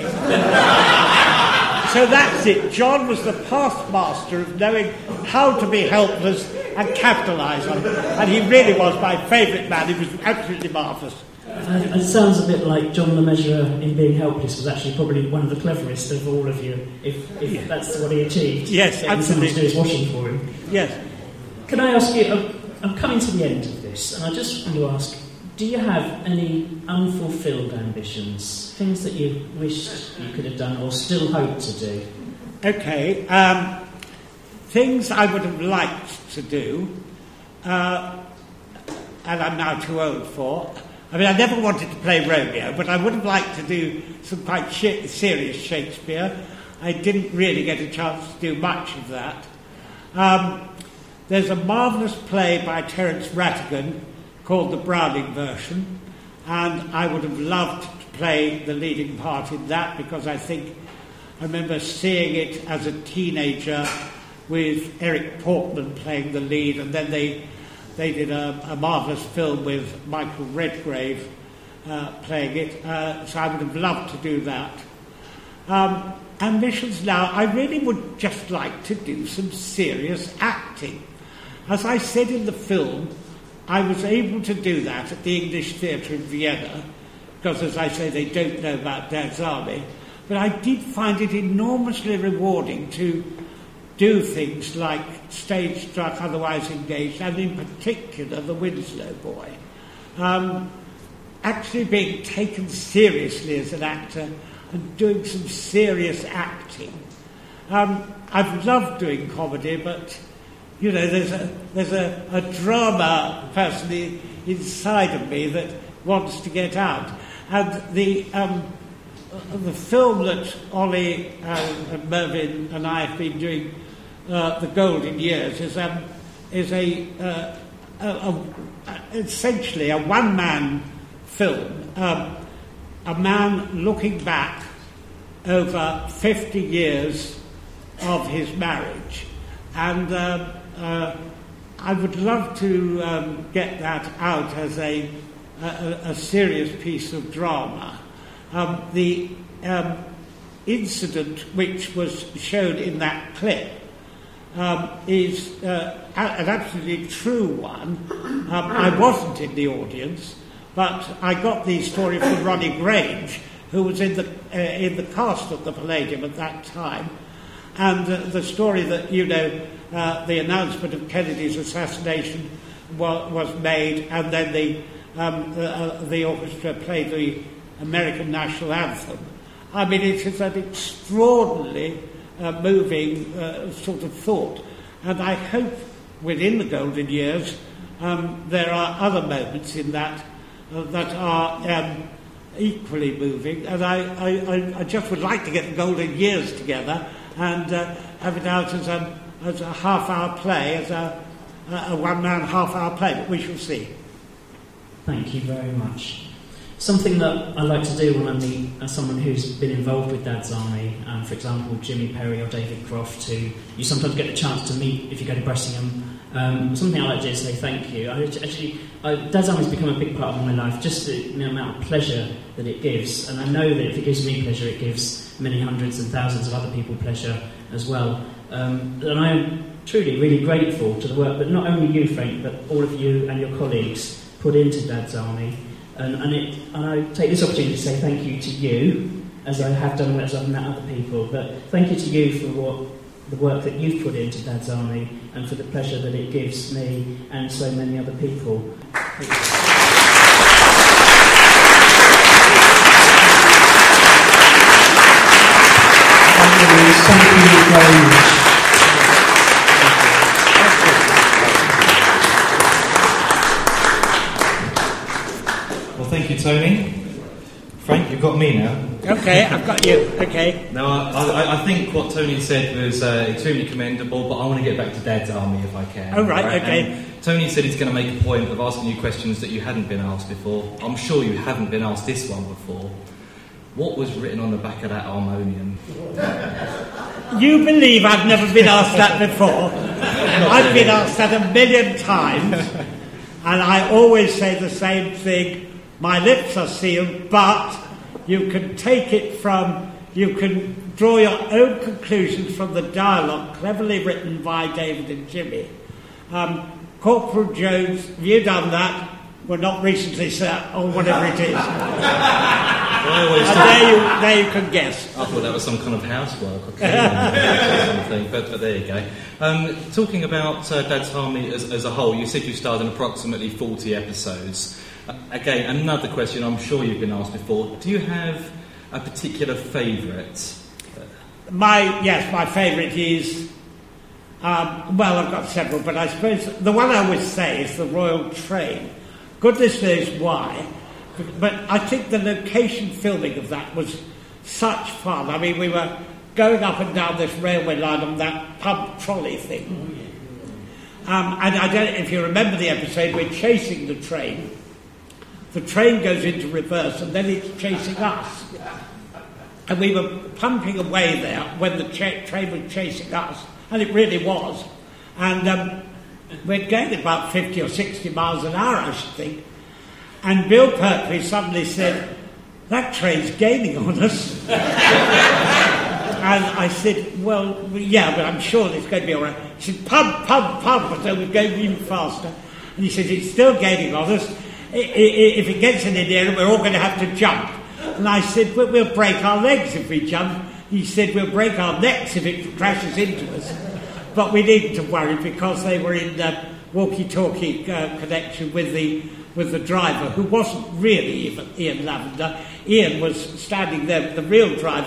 So that's it. John was the past master of knowing how to be helpless and capitalise on it. And he really was my favourite man. He was absolutely marvellous. It sounds a bit like John Le Mesurier in being helpless was actually probably one of the cleverest of all of you, if that's what he achieved. Yes, absolutely. Someone to do his washing for him. Yes. Can I ask you, I'm coming to the end of this, and I just want to ask, do you have any unfulfilled ambitions, things that you wished you could have done or still hope to do? Okay, things I would have liked to do, and I'm now too old for. I mean, I never wanted to play Romeo, but I would have liked to do some quite serious Shakespeare. I didn't really get a chance to do much of that. There's a marvellous play by Terence Rattigan called The Browning Version, and I would have loved to play the leading part in that, because I remember seeing it as a teenager with Eric Portman playing the lead, and then they did a marvellous film with Michael Redgrave playing it, so I would have loved to do that. Ambitions now, I really would just like to do some serious acting. As I said in the film, I was able to do that at the English Theatre in Vienna, because, as I say, they don't know about Dad's Army, but I did find it enormously rewarding to do things like Stage Struck, Otherwise Engaged, and in particular The Winslow Boy. Actually being taken seriously as an actor and doing some serious acting. I've loved doing comedy, but you know, there's a drama person inside of me that wants to get out. And the film that Ollie and Mervyn and I have been doing, The Golden Years, is essentially a one-man film, a man looking back over 50 years of his marriage. And I would love to get that out as a serious piece of drama. The incident which was shown in that clip is an absolutely true one. I wasn't in the audience, but I got the story from Ronnie Grange, who was in the cast of the Palladium at that time, and the story that, you know, the announcement of Kennedy's assassination was made, and then the orchestra played the American national anthem. I mean, it is an extraordinarily moving sort of thought, and I hope within the Golden Years there are other moments in that that are equally moving, and I just would like to get the Golden Years together and have it out as a half-hour play, as a one-man half-hour play, but we shall see. Thank you very much. Something that I like to do when I meet someone who's been involved with Dad's Army, for example, Jimmy Perry or David Croft, who you sometimes get the chance to meet if you go to Bressingham. Something I like to do is say thank you. Dad's Army has become a big part of my life, just the amount of pleasure that it gives. And I know that if it gives me pleasure, it gives many hundreds and thousands of other people pleasure as well. And I am truly really grateful to the work that not only you, Frank, but all of you and your colleagues put into Dad's Army. And I take this opportunity to say thank you to you, as I have done as I've met other people, but thank you to you for the work that you've put into Dad's Army and for the pleasure that it gives me and so many other people. Thank you very much. Thank you, Tony. Frank, you've got me now. Okay, I've got you. Okay. Now, I think what Tony said was extremely commendable, but I want to get back to Dad's Army if I can. Oh, right, okay. And Tony said he's going to make a point of asking you questions that you hadn't been asked before. I'm sure you haven't been asked this one before. What was written on the back of that harmonium? You believe I've never been asked that before? I've been asked that 1 million times, and I always say the same thing. My lips are sealed, but you can you can draw your own conclusions from the dialogue cleverly written by David and Jimmy. Corporal Jones, have you done that? Well, not recently, sir, or whatever it is. And there you can guess. I thought that was some kind of housework or something, but there you go. Talking about Dad's Army as a whole, you said you starred in approximately 40 episodes. Again, another question I'm sure you've been asked before. Do you have a particular favourite? My favourite is, I've got several, but I suppose the one I would say is the Royal Train. Goodness knows why, but I think the location filming of that was such fun. I mean, we were going up and down this railway line on that pub trolley thing. And I don't know if you remember the episode, we're chasing the train. The train goes into reverse and then it's chasing us. And we were pumping away there when the train was chasing us, and it really was. And we're going at about 50 or 60 miles an hour, I should think. And Bill Pertwee suddenly said, "That train's gaining on us." And I said, "Well, yeah, but I'm sure it's going to be all right." He said, "Pump, pump, pump," and so we're going even faster. And he said, "It's still gaining on us. If it gets in the area, we're all going to have to jump." And I said, "Well, we'll break our legs if we jump." He said, "We'll break our necks if it crashes into us." But we needn't to worry because they were in walkie-talkie connection with the driver, who wasn't really even Ian Lavender. Ian was standing there with the real driver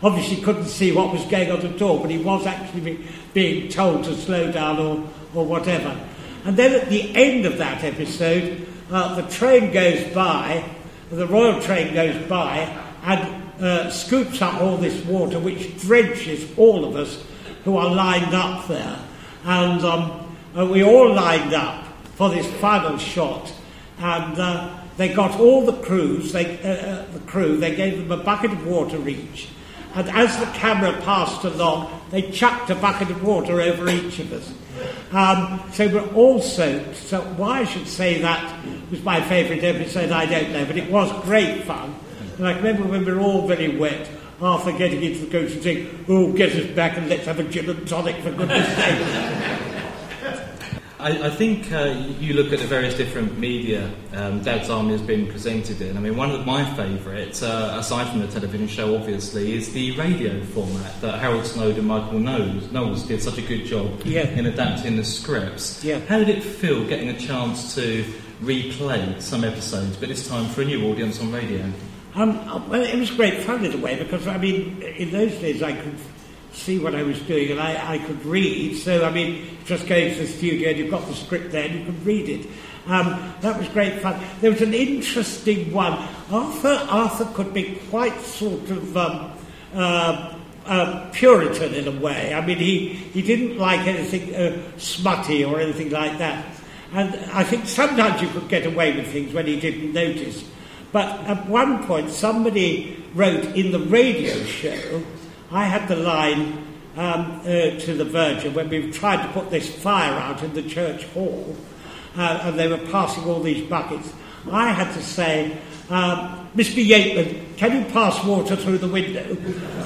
obviously couldn't see what was going on at all, but he was actually being told to slow down or whatever. And then at the end of that episode, the train goes by, the royal train goes by, and scoops up all this water, which drenches all of us who are lined up there. And we all lined up for this final shot, and they got all the crews, they gave them a bucket of water each, and as the camera passed along, they chucked a bucket of water over each of us. So we're also, so why I should say that was my favourite episode, I don't know, but it was great fun. And I remember when we were all very wet, Arthur getting into the coach and saying, "Oh, get us back and let's have a gin and tonic, for goodness sake." I think you look at the various different media Dad's Army has been presented in. I mean, one of my favourites, aside from the television show, obviously, is the radio format that Harold Snoad and Michael Knowles did such a good job in adapting the scripts. Yeah. How did it feel getting a chance to replay some episodes, but this time for a new audience on radio? Well, it was great fun in a way, because, I mean, in those days I could see what I was doing and I could read, so, I mean, just going to the studio and you've got the script there and you could read it. That was great fun. There was an interesting one. Arthur could be quite sort of Puritan in a way. I mean, he didn't like anything smutty or anything like that. And I think sometimes you could get away with things when he didn't notice. But at one point, somebody wrote in the radio show, I had the line to the Virgin when we tried to put this fire out in the church hall, and they were passing all these buckets. I had to say, "Mr. Yateman, can you pass water through the window?"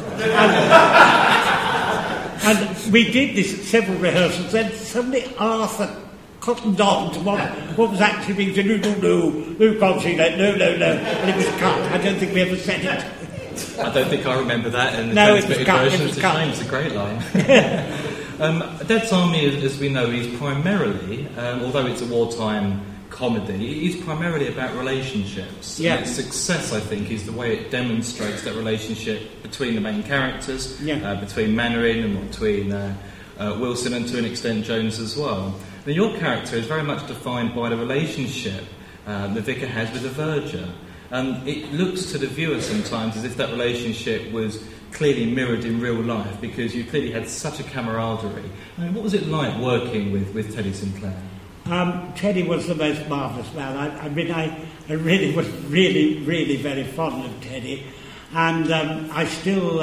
and we did this at several rehearsals. Then suddenly Arthur cottoned on to what was actually being said. No, can't see that. No, and it was cut. I don't think we ever said it. I don't think I remember that in the transmitted version. It's a shame, it's a great line. Dad's Army, as we know, is primarily, although it's a wartime comedy, it is primarily about relationships. Yeah. And its success, I think, is the way it demonstrates that relationship between the main characters, between Mainwaring and between Wilson and to an extent Jones as well. Now, your character is very much defined by the relationship the vicar has with the verger. It looks to the viewer sometimes as if that relationship was clearly mirrored in real life, because you clearly had such a camaraderie. I mean, what was it like working with Teddy Sinclair? Teddy was the most marvellous man. I really was really very fond of Teddy, and I still,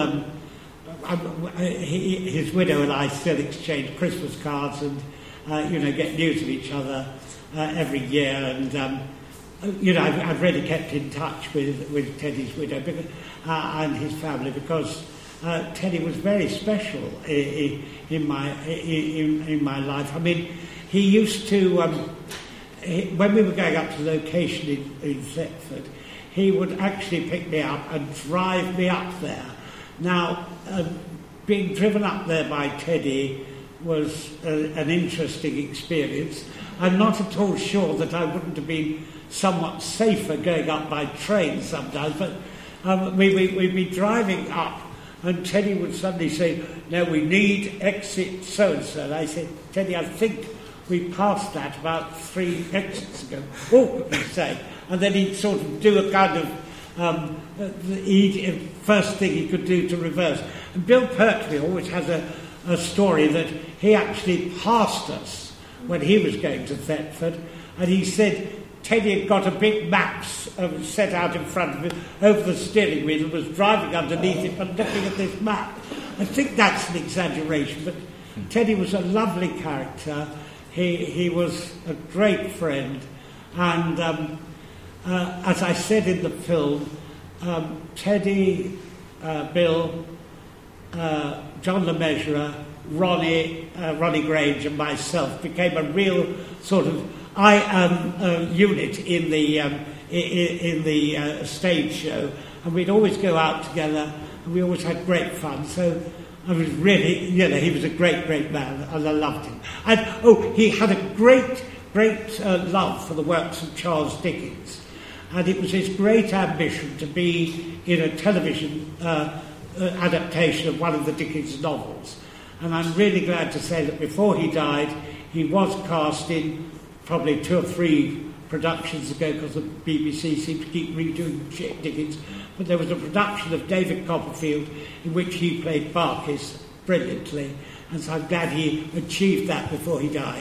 his widow and I still exchange Christmas cards and get news of each other every year, and I've really kept in touch with Teddy's widow and his family, because Teddy was very special in my life. I mean, he used to, when we were going up to the location in Thetford, he would actually pick me up and drive me up there. Now, being driven up there by Teddy was an interesting experience. I'm not at all sure that I wouldn't have been somewhat safer going up by train sometimes, but we'd be driving up and Teddy would suddenly say, "No, we need exit so-and-so." And I said, "Teddy, I think we passed that about 3 exits ago." "Oh," he'd say. And then he'd sort of do a kind of, first thing he could do to reverse. And Bill Pertwee always has a story that he actually passed us when he was going to Thetford, and he said Teddy had got a big map set out in front of him over the steering wheel and was driving underneath it and looking at this map. I think that's an exaggeration, but Teddy was a lovely character. He was a great friend, and as I said in the film, Teddy, Bill, John Le Mesurier, Ronnie Grange and myself became a real sort of unit in the stage show, and we'd always go out together, and we always had great fun. So I was really, he was a great man, and I loved him. And he had a great love for the works of Charles Dickens, and it was his great ambition to be in a television adaptation of one of the Dickens novels. And I'm really glad to say that before he died, he was cast in probably 2 or 3 productions ago, because the BBC seemed to keep redoing Dickens. But there was a production of David Copperfield in which he played Barkis brilliantly, and so I'm glad he achieved that before he died.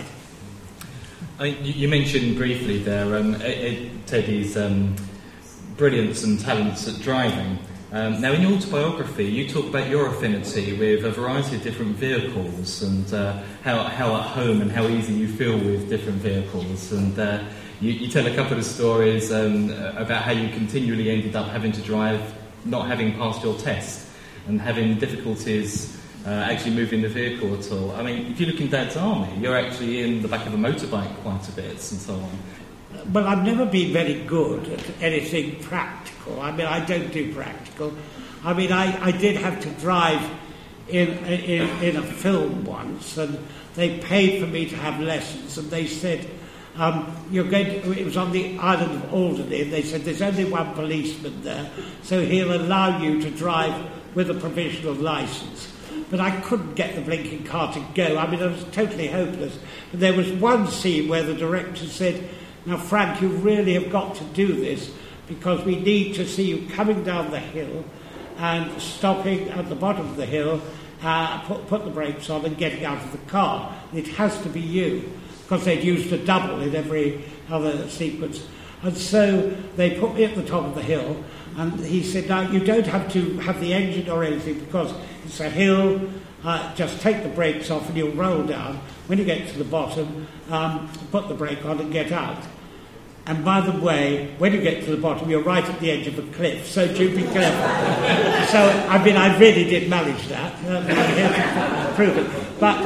You mentioned briefly there Teddy's brilliance and talents at driving. Now, in your autobiography, you talk about your affinity with a variety of different vehicles and how at home and how easy you feel with different vehicles. And you tell a couple of stories about how you continually ended up having to drive, not having passed your test, and having difficulties actually moving the vehicle at all. I mean, if you look in Dad's Army, you're actually in the back of a motorbike quite a bit and so on. Well, I've never been very good at anything practical. I mean, I don't do practical. I mean, I did have to drive in a film once, and they paid for me to have lessons, and they said, you're going to, it was on the island of Alderney, and they said there's only one policeman there, so he'll allow you to drive with a provisional licence. But I couldn't get the blinking car to go. I mean, I was totally hopeless. But there was one scene where the director said, now, Frank, you really have got to do this, because we need to see you coming down the hill and stopping at the bottom of the hill, put the brakes on and getting out of the car. It has to be you, because they'd used a double in every other sequence. And so they put me at the top of the hill, and he said, now, you don't have to have the engine or anything, because it's a hill, just take the brakes off and you'll roll down. When you get to the bottom, put the brake on and get out. And by the way, when you get to the bottom, you're right at the edge of a cliff, so do be careful. So, I mean, I really did manage that. I'm here to prove it. But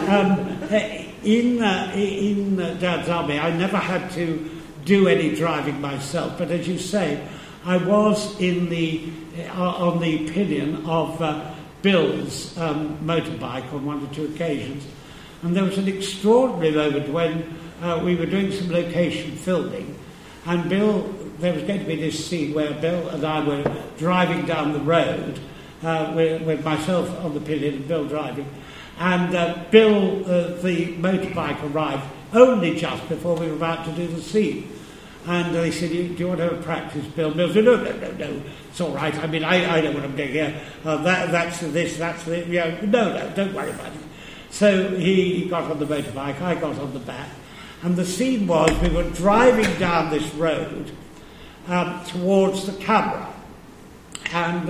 in Dad's Army, I never had to do any driving myself. But as you say, I was on the pillion of Bill's motorbike on 1 or 2 occasions. And there was an extraordinary moment when we were doing some location filming, and Bill, there was going to be this scene where Bill and I were driving down the road with myself on the pillion and Bill driving, and Bill, the motorbike, arrived only just before we were about to do the scene. And they said, do you want to have a practice, Bill? Bill said, no, it's all right. I mean, I know what I'm doing here. That's this, that's the... No, don't worry about it. So he got on the motorbike, I got on the back, and the scene was we were driving down this road towards the camera. And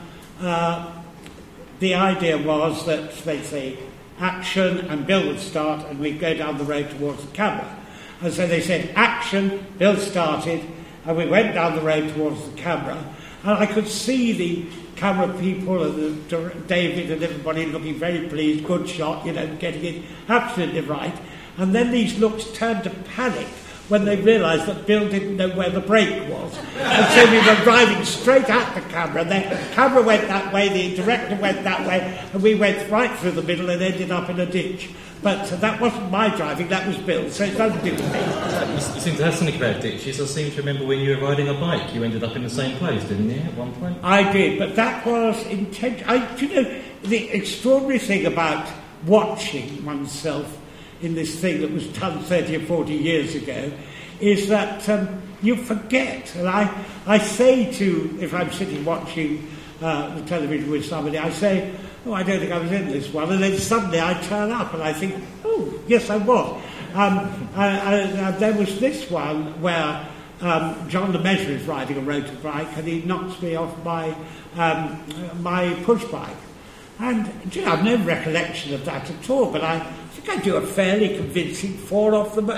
the idea was that they'd say action, and Bill would start, and we'd go down the road towards the camera. And so they said action, Bill started, and we went down the road towards the camera, and I could see the camera people and David and everybody looking very pleased, good shot, getting it absolutely right. And then these looks turned to panic when they realised that Bill didn't know where the brake was. And so we were driving straight at the camera. The camera went that way, the director went that way, and we went right through the middle and ended up in a ditch. But that wasn't my driving, that was Bill's, so it doesn't do to me. You seem to have something about ditches. I seem to remember when you were riding a bike, you ended up in the same place, didn't you, at one point? I did, but that was intentional. The extraordinary thing about watching oneself in this thing that was done 30 or 40 years ago is that you forget. And I say to, if I'm sitting watching the television with somebody, I say, oh, I don't think I was in this one. And then suddenly I turn up and I think, oh, yes, I was. There was this one where John Le Mesurier is riding a motorbike and he knocks me off my push bike. And I've no recollection of that at all, but I think I do a fairly convincing fall off the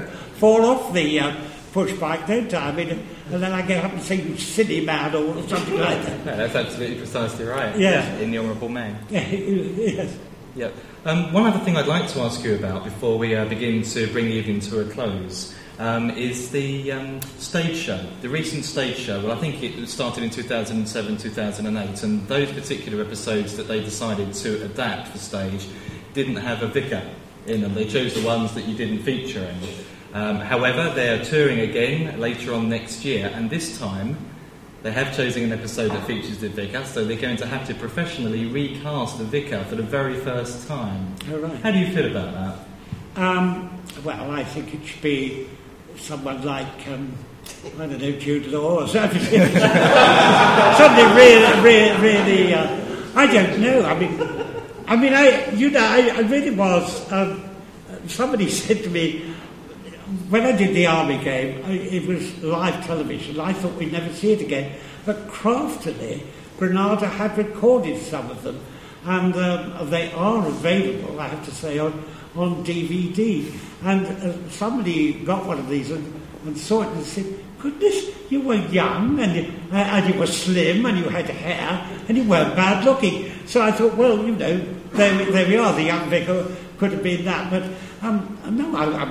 push bike, don't I? I mean, and then I get up and say, "You silly man," or something like that. No, that's absolutely precisely right. Yes. In the Honourable Man. Yes. Yep. One other thing I'd like to ask you about before we begin to bring the evening to a close is the stage show, the recent stage show. Well, I think it started in 2007, 2008, and those particular episodes that they decided to adapt for stage didn't have a vicar in them. They chose the ones that you didn't feature in. However, they're touring again later on next year, and this time they have chosen an episode that features the vicar, so they're going to have to professionally recast the vicar for the very first time. Oh, right. How do you feel about that? Well, I think it should be someone like, I don't know, Jude Law or something. Something really, I don't know. I really was. Somebody said to me, when I did the Army game, it was live television. I thought we'd never see it again. But craftily, Granada had recorded some of them. And they are available, I have to say, on DVD. And somebody got one of these and saw it and said, goodness, you were young and you were slim and you had hair and you weren't bad looking. So I thought, well, there we are, the young vicar could have been that. But no, I'm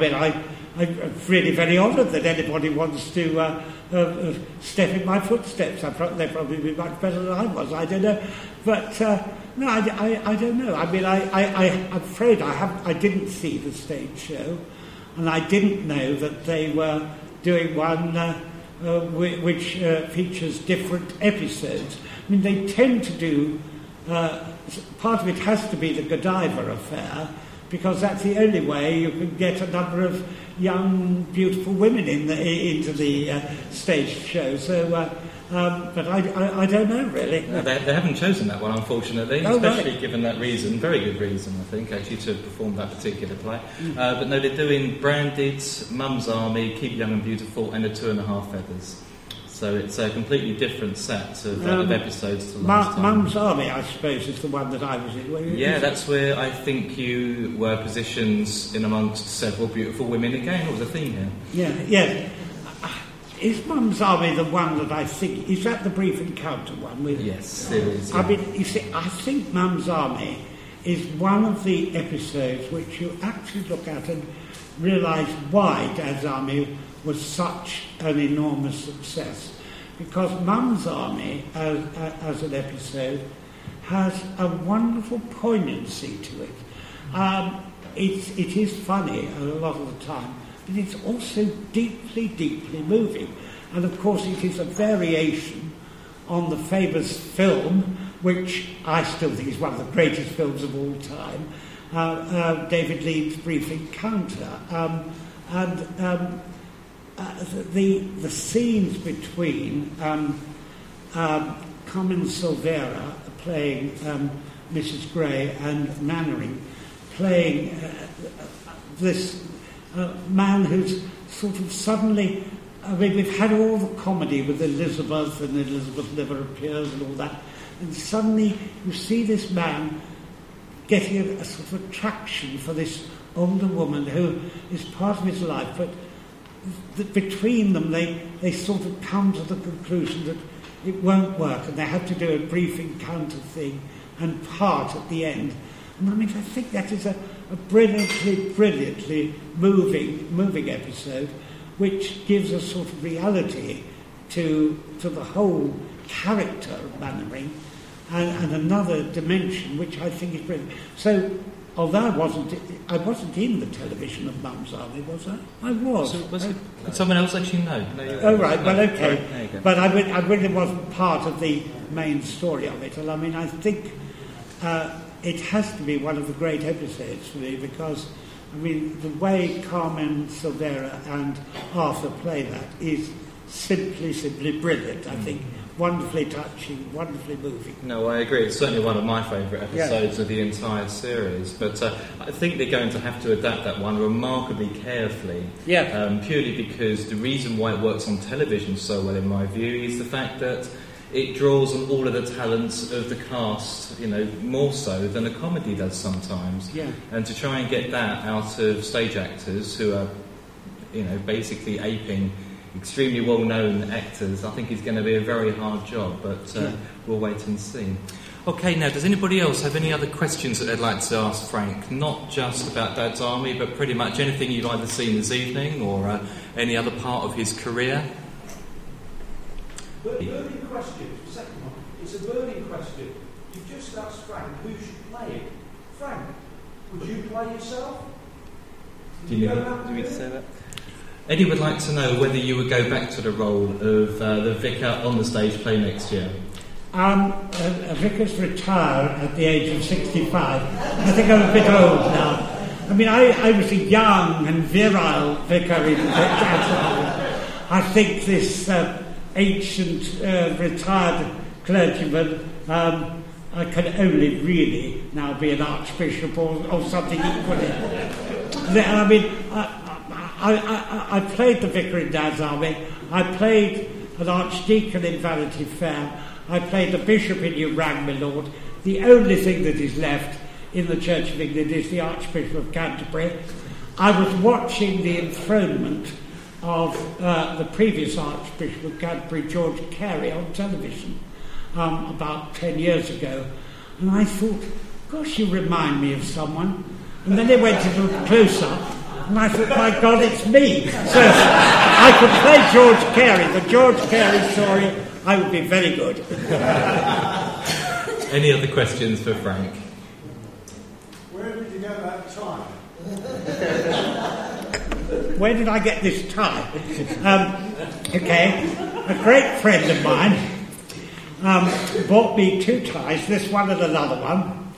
really very honoured that anybody wants to step in my footsteps. They'd probably be much better than I was, I don't know. But no, I don't know. I'm afraid I didn't see the stage show, and I didn't know that they were doing one which features different episodes. I mean, they tend to do, part of it has to be the Godiva affair, because that's the only way you can get a number of young, beautiful women into the stage show. So, but I don't know, really. No, they haven't chosen that one, unfortunately, especially given that reason, very good reason, I think, actually, to perform that particular play. But no, they're doing Branded, Mum's Army, Keep Young and Beautiful, and The 2.5 Feathers. So it's a completely different set of episodes to last time. Mum's Army, I suppose, is the one that I was in. Yeah, that's where I think you were positioned in amongst several beautiful women again. What was the theme here? Yeah. Is Mum's Army the one that I think... Is that the Brief Encounter one? Yes, it is. Yeah. I mean, you see, I think Mum's Army is one of the episodes which you actually look at and realise why Dad's Army was such an enormous success, because Mum's Army as an episode has a wonderful poignancy to it. It is funny a lot of the time, but it's also deeply, deeply moving. And of course it is a variation on the famous film, which I still think is one of the greatest films of all time, David Lean's Brief Encounter. The scenes between Carmen Silvera playing Mrs. Gray and Mannering playing this man who's sort of suddenly... I mean, we've had all the comedy with Elizabeth, and Elizabeth never appears and all that, and suddenly you see this man getting a sort of attraction for this older woman who is part of his life, but between them they sort of come to the conclusion that it won't work, and they have to do a brief encounter thing and part at the end. And I mean, I think that is a brilliantly moving episode, which gives a sort of reality to the whole character of Mannering, and another dimension which I think is brilliant. So, although I wasn't in the television of Mum's Army, was I? I was. So was it? Someone else actually know? Oh right, well okay. But I really wasn't part of the main story of it. And I mean, I think it has to be one of the great episodes for me, because I mean, the way Carmen Silvera and Arthur play that is simply brilliant, I think. Wonderfully touching, wonderfully moving. No, I agree. It's certainly one of my favourite episodes of the entire series. But I think they're going to have to adapt that one remarkably carefully. Purely because the reason why it works on television so well, in my view, is the fact that it draws on all of the talents of the cast, more so than a comedy does sometimes. Yeah. And to try and get that out of stage actors who are, basically aping extremely well-known actors, I think is going to be a very hard job, but we'll wait and see. Okay, now, does anybody else have any other questions that they'd like to ask Frank? Not just about Dad's Army, but pretty much anything you've either seen this evening or any other part of his career? Burning question, the second one. It's a burning question. You've just asked Frank who should play it. Frank, would you play yourself? Do you need me to say that? Eddie would like to know whether you would go back to the role of the vicar on the stage play next year. Vicars retire at the age of 65. I think I'm a bit old now. I mean, I was a young and virile vicar in I think this ancient retired clergyman, I can only really now be an archbishop or something equally. I mean, I played the vicar in Dad's Army. I played an archdeacon in Vanity Fair. I played the bishop in You Rang, My Lord. The only thing that is left in the Church of England is the Archbishop of Canterbury. I was watching the enthronement of the previous Archbishop of Canterbury, George Carey, on television about 10 years ago, and I thought, gosh, you remind me of someone. And then they went a little close-up, and I thought, my God, it's me. So I could play George Carey, the George Carey story. I would be very good. Any other questions for Frank? Where did you get that tie? Where did I get this tie? Okay, a great friend of mine bought me 2 ties, this one and another one,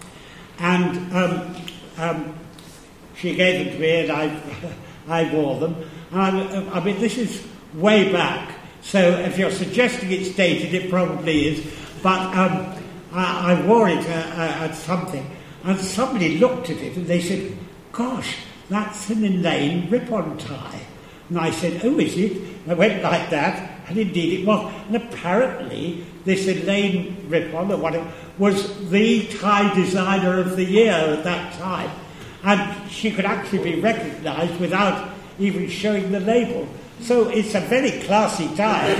and she gave them to me, and I wore them. And I mean, this is way back. So if you're suggesting it's dated, it probably is. But I wore it at something, and somebody looked at it and they said, gosh, that's an Elaine rip-on tie. And I said, oh, is it? And I went like that, and indeed it was. And apparently this Elaine rip-on, or whatever, was the tie designer of the year at that time. And she could actually be recognised without even showing the label. So it's a very classy tie.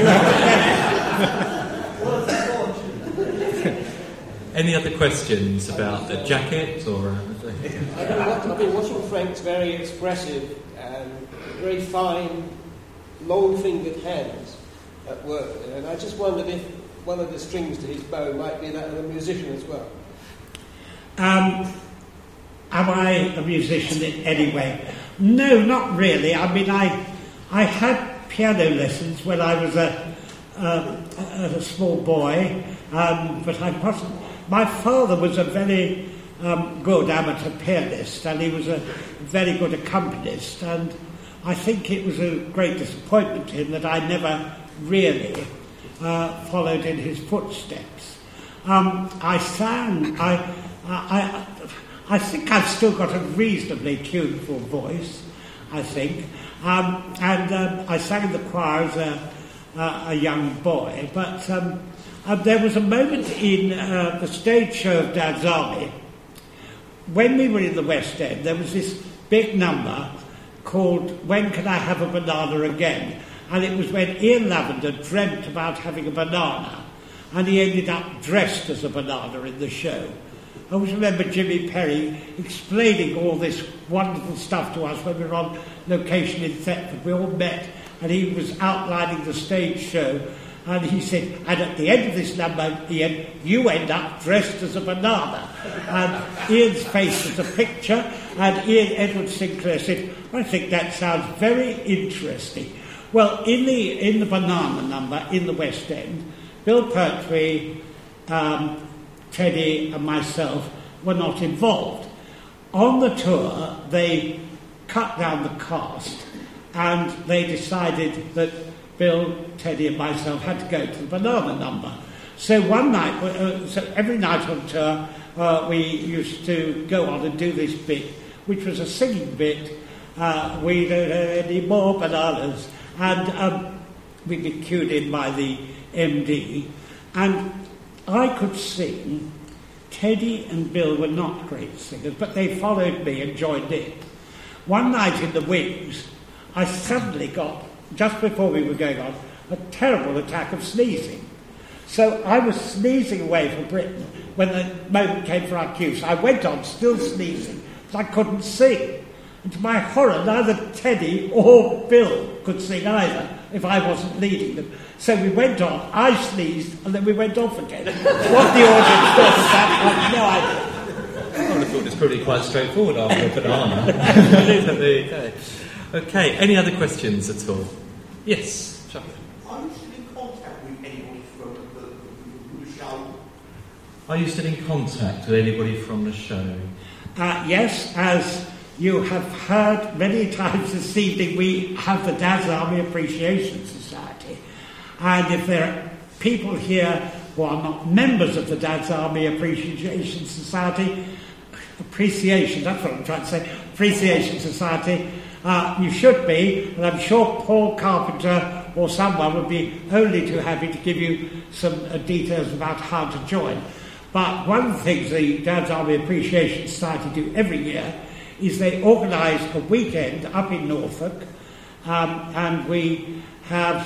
Any other questions about the jacket or? I've been watching Frank's very expressive and very fine, long-fingered hands at work, and I just wondered if one of the strings to his bow might be that of a musician as well. Am I a musician in any way? No, not really. I mean, I had piano lessons when I was a small boy, but I wasn't. My father was a very good amateur pianist, and he was a very good accompanist, and I think it was a great disappointment to him that I never really followed in his footsteps. I sang. I think I've still got a reasonably tuneful voice, I think. And I sang in the choir as a young boy, but there was a moment in the stage show of Dad's Army, when we were in the West End, there was this big number called When Can I Have a Banana Again? And it was when Ian Lavender dreamt about having a banana, and he ended up dressed as a banana in the show. I always remember Jimmy Perry explaining all this wonderful stuff to us when we were on location in Thetford. We all met, and he was outlining the stage show, and he said, and at the end of this number, Ian, you end up dressed as a banana. And Ian's face was a picture, and Ian Edward Sinclair said, I think that sounds very interesting. Well, in the banana number in the West End, Bill Pertwee, Teddy and myself were not involved. On the tour, they cut down the cast, and they decided that Bill, Teddy and myself had to go to the banana number. So one night, so every night on tour, we used to go on and do this bit, which was a singing bit, we don't have any more bananas, and we'd be cued in by the MD, and I could sing. Teddy and Bill were not great singers, but they followed me and joined in. One night in the wings, I suddenly got, just before we were going on, a terrible attack of sneezing. So I was sneezing away from Britain when the moment came for our cue. So I went on still sneezing, but I couldn't sing. And to my horror, neither Teddy or Bill could sing either, if I wasn't leading them. So we went on, I sneezed, and then we went off again. What the audience thought of that, I have no idea. I would have thought it's probably quite straightforward after a banana. Okay, any other questions at all? Yes, Charlie. Are you still in contact with anybody from the show? Are you still in contact with anybody from the show? Yes, as you have heard many times this evening, we have the Dad's Army Appreciation Society. And if there are people here who are not members of the Dad's Army Appreciation Society, that's what I'm trying to say, Appreciation Society, you should be, and I'm sure Paul Carpenter or someone would be only too happy to give you some details about how to join. But one of the things the Dad's Army Appreciation Society do every year is they organise a weekend up in Norfolk, and we have,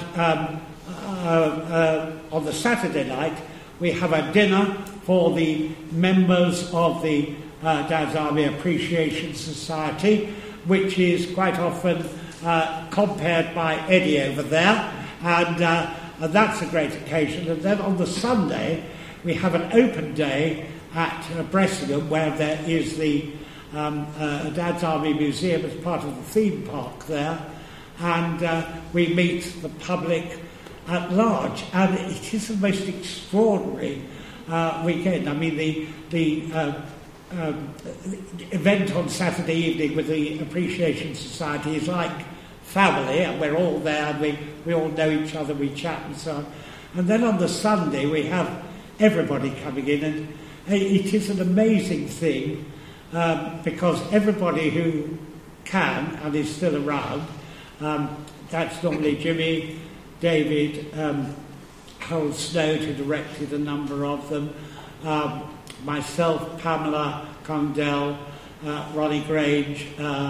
on the Saturday night, we have a dinner for the members of the Dad's Army Appreciation Society, which is quite often compared by Eddie over there, and that's a great occasion. And then on the Sunday, we have an open day at Bressingham, where there is the Dad's Army Museum as part of the theme park there, and we meet the public at large, and it is the most extraordinary weekend. I mean, the event on Saturday evening with the Appreciation Society is like family, and we're all there, and we all know each other, we chat and so on. And then on the Sunday we have everybody coming in, and it is an amazing thing, because everybody who can and is still around, that's normally Jimmy, David, Harold Snow, who directed a number of them, myself, Pamela Condell, Ronnie Grange,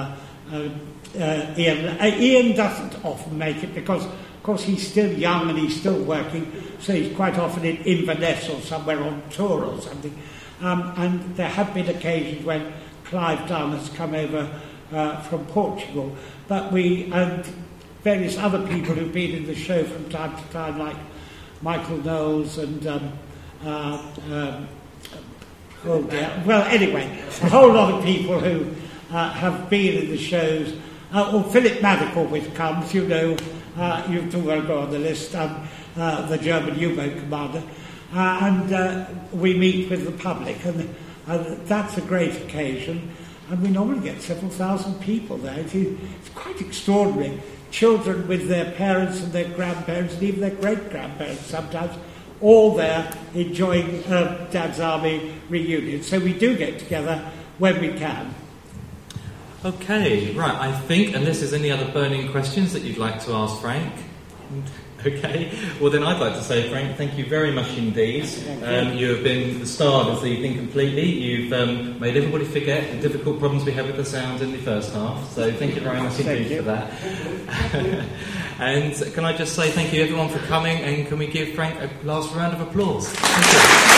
Ian. Ian doesn't often make it because, of course, he's still young and he's still working, so he's quite often in Inverness or somewhere on tour or something. And there have been occasions when Clive Dunn has come over from Portugal, but we and various other people who've been in the show from time to time, like Michael Knowles and well, anyway, a whole lot of people who have been in the shows. Philip Maddock always comes, you know, you too well go on the list, the German U-boat commander, and we meet with the public, and that's a great occasion, and we normally get several thousand people there. It's quite extraordinary. Children with their parents and their grandparents and even their great-grandparents sometimes, all there enjoying Dad's Army reunion. So we do get together when we can. Okay, right, I think, unless there's any other burning questions that you'd like to ask Frank. Okay, well then I'd like to say, Frank, thank you very much indeed. You have been the star this evening completely. You've made everybody forget the difficult problems we had with the sound in the first half, so thank you very much indeed for that. And can I just say thank you everyone for coming, and can we give Frank a last round of applause? Thank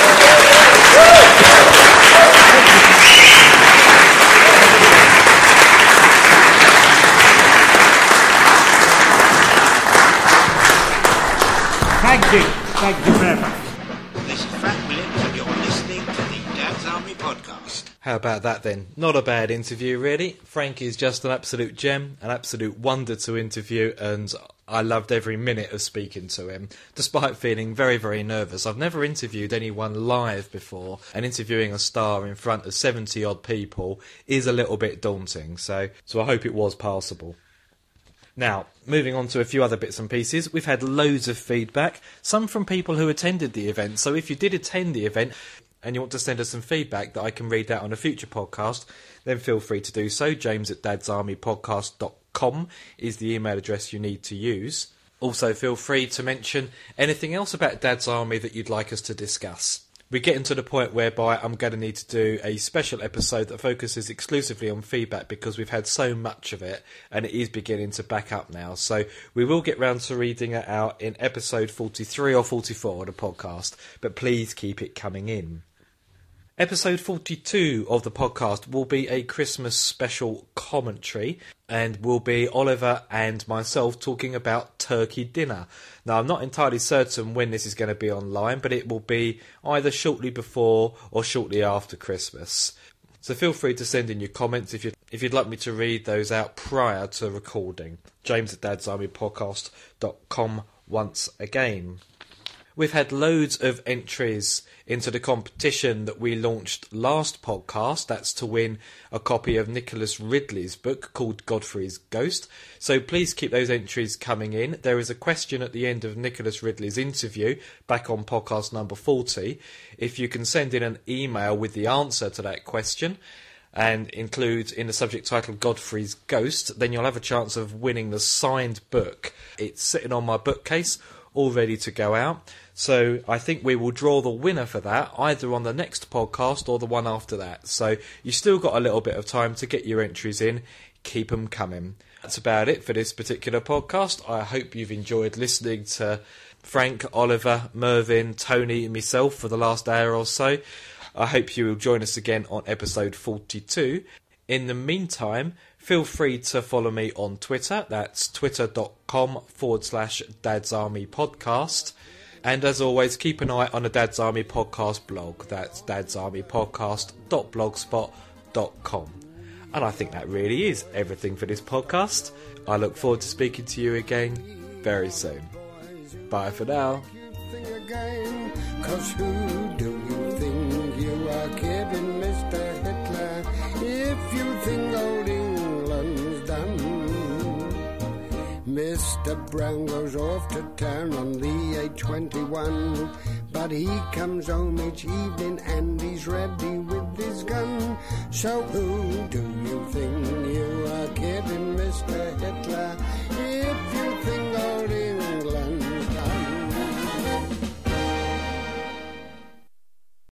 Thank you very much. This is Frank Williams, and you're listening to the Dad's Army Podcast. How about that then? Not a bad interview, really. Frank is just an absolute gem, an absolute wonder to interview, and I loved every minute of speaking to him, despite feeling very, very nervous. I've never interviewed anyone live before, and interviewing a star in front of 70-odd people is a little bit daunting, so I hope it was passable. Now, moving on to a few other bits and pieces, we've had loads of feedback, some from people who attended the event, so if you did attend the event and you want to send us some feedback that I can read out on a future podcast, then feel free to do so. james@dadsarmypodcast.com is the email address you need to use. Also, feel free to mention anything else about Dad's Army that you'd like us to discuss. We're getting to the point whereby I'm going to need to do a special episode that focuses exclusively on feedback because we've had so much of it and it is beginning to back up now. So we will get round to reading it out in episode 43 or 44 of the podcast, but please keep it coming in. Episode 42 of the podcast will be a Christmas special commentary and will be Oliver and myself talking about turkey dinner. Now, I'm not entirely certain when this is going to be online, but it will be either shortly before or shortly after Christmas. So feel free to send in your comments if you're if you'd like me to read those out prior to recording. James@dadsarmypodcast.com once again. We've had loads of entries into the competition that we launched last podcast. That's to win a copy of Nicholas Ridley's book called Godfrey's Ghost. So please keep those entries coming in. There is a question at the end of Nicholas Ridley's interview back on podcast number 40. If you can send in an email with the answer to that question and include in the subject title Godfrey's Ghost, then you'll have a chance of winning the signed book. It's sitting on my bookcase, all ready to go out. So I think we will draw the winner for that either on the next podcast or the one after that. So you've still got a little bit of time to get your entries in. Keep them coming. That's about it for this particular podcast. I hope you've enjoyed listening to Frank, Oliver, Mervyn, Tony and myself for the last hour or so. I hope you will join us again on episode 42. In the meantime, feel free to follow me on Twitter. That's twitter.com/dadsarmypodcast. And as always, keep an eye on the Dad's Army Podcast blog. That's dadsarmypodcast.blogspot.com. And I think that really is everything for this podcast. I look forward to speaking to you again very soon. Bye for now. 'Cause who do you think you are kidding, Mr. Hitler, if you think old England's done? Mr. Brown goes off to town on the A21, but he comes home each evening and he's ready with his gun. So who do you think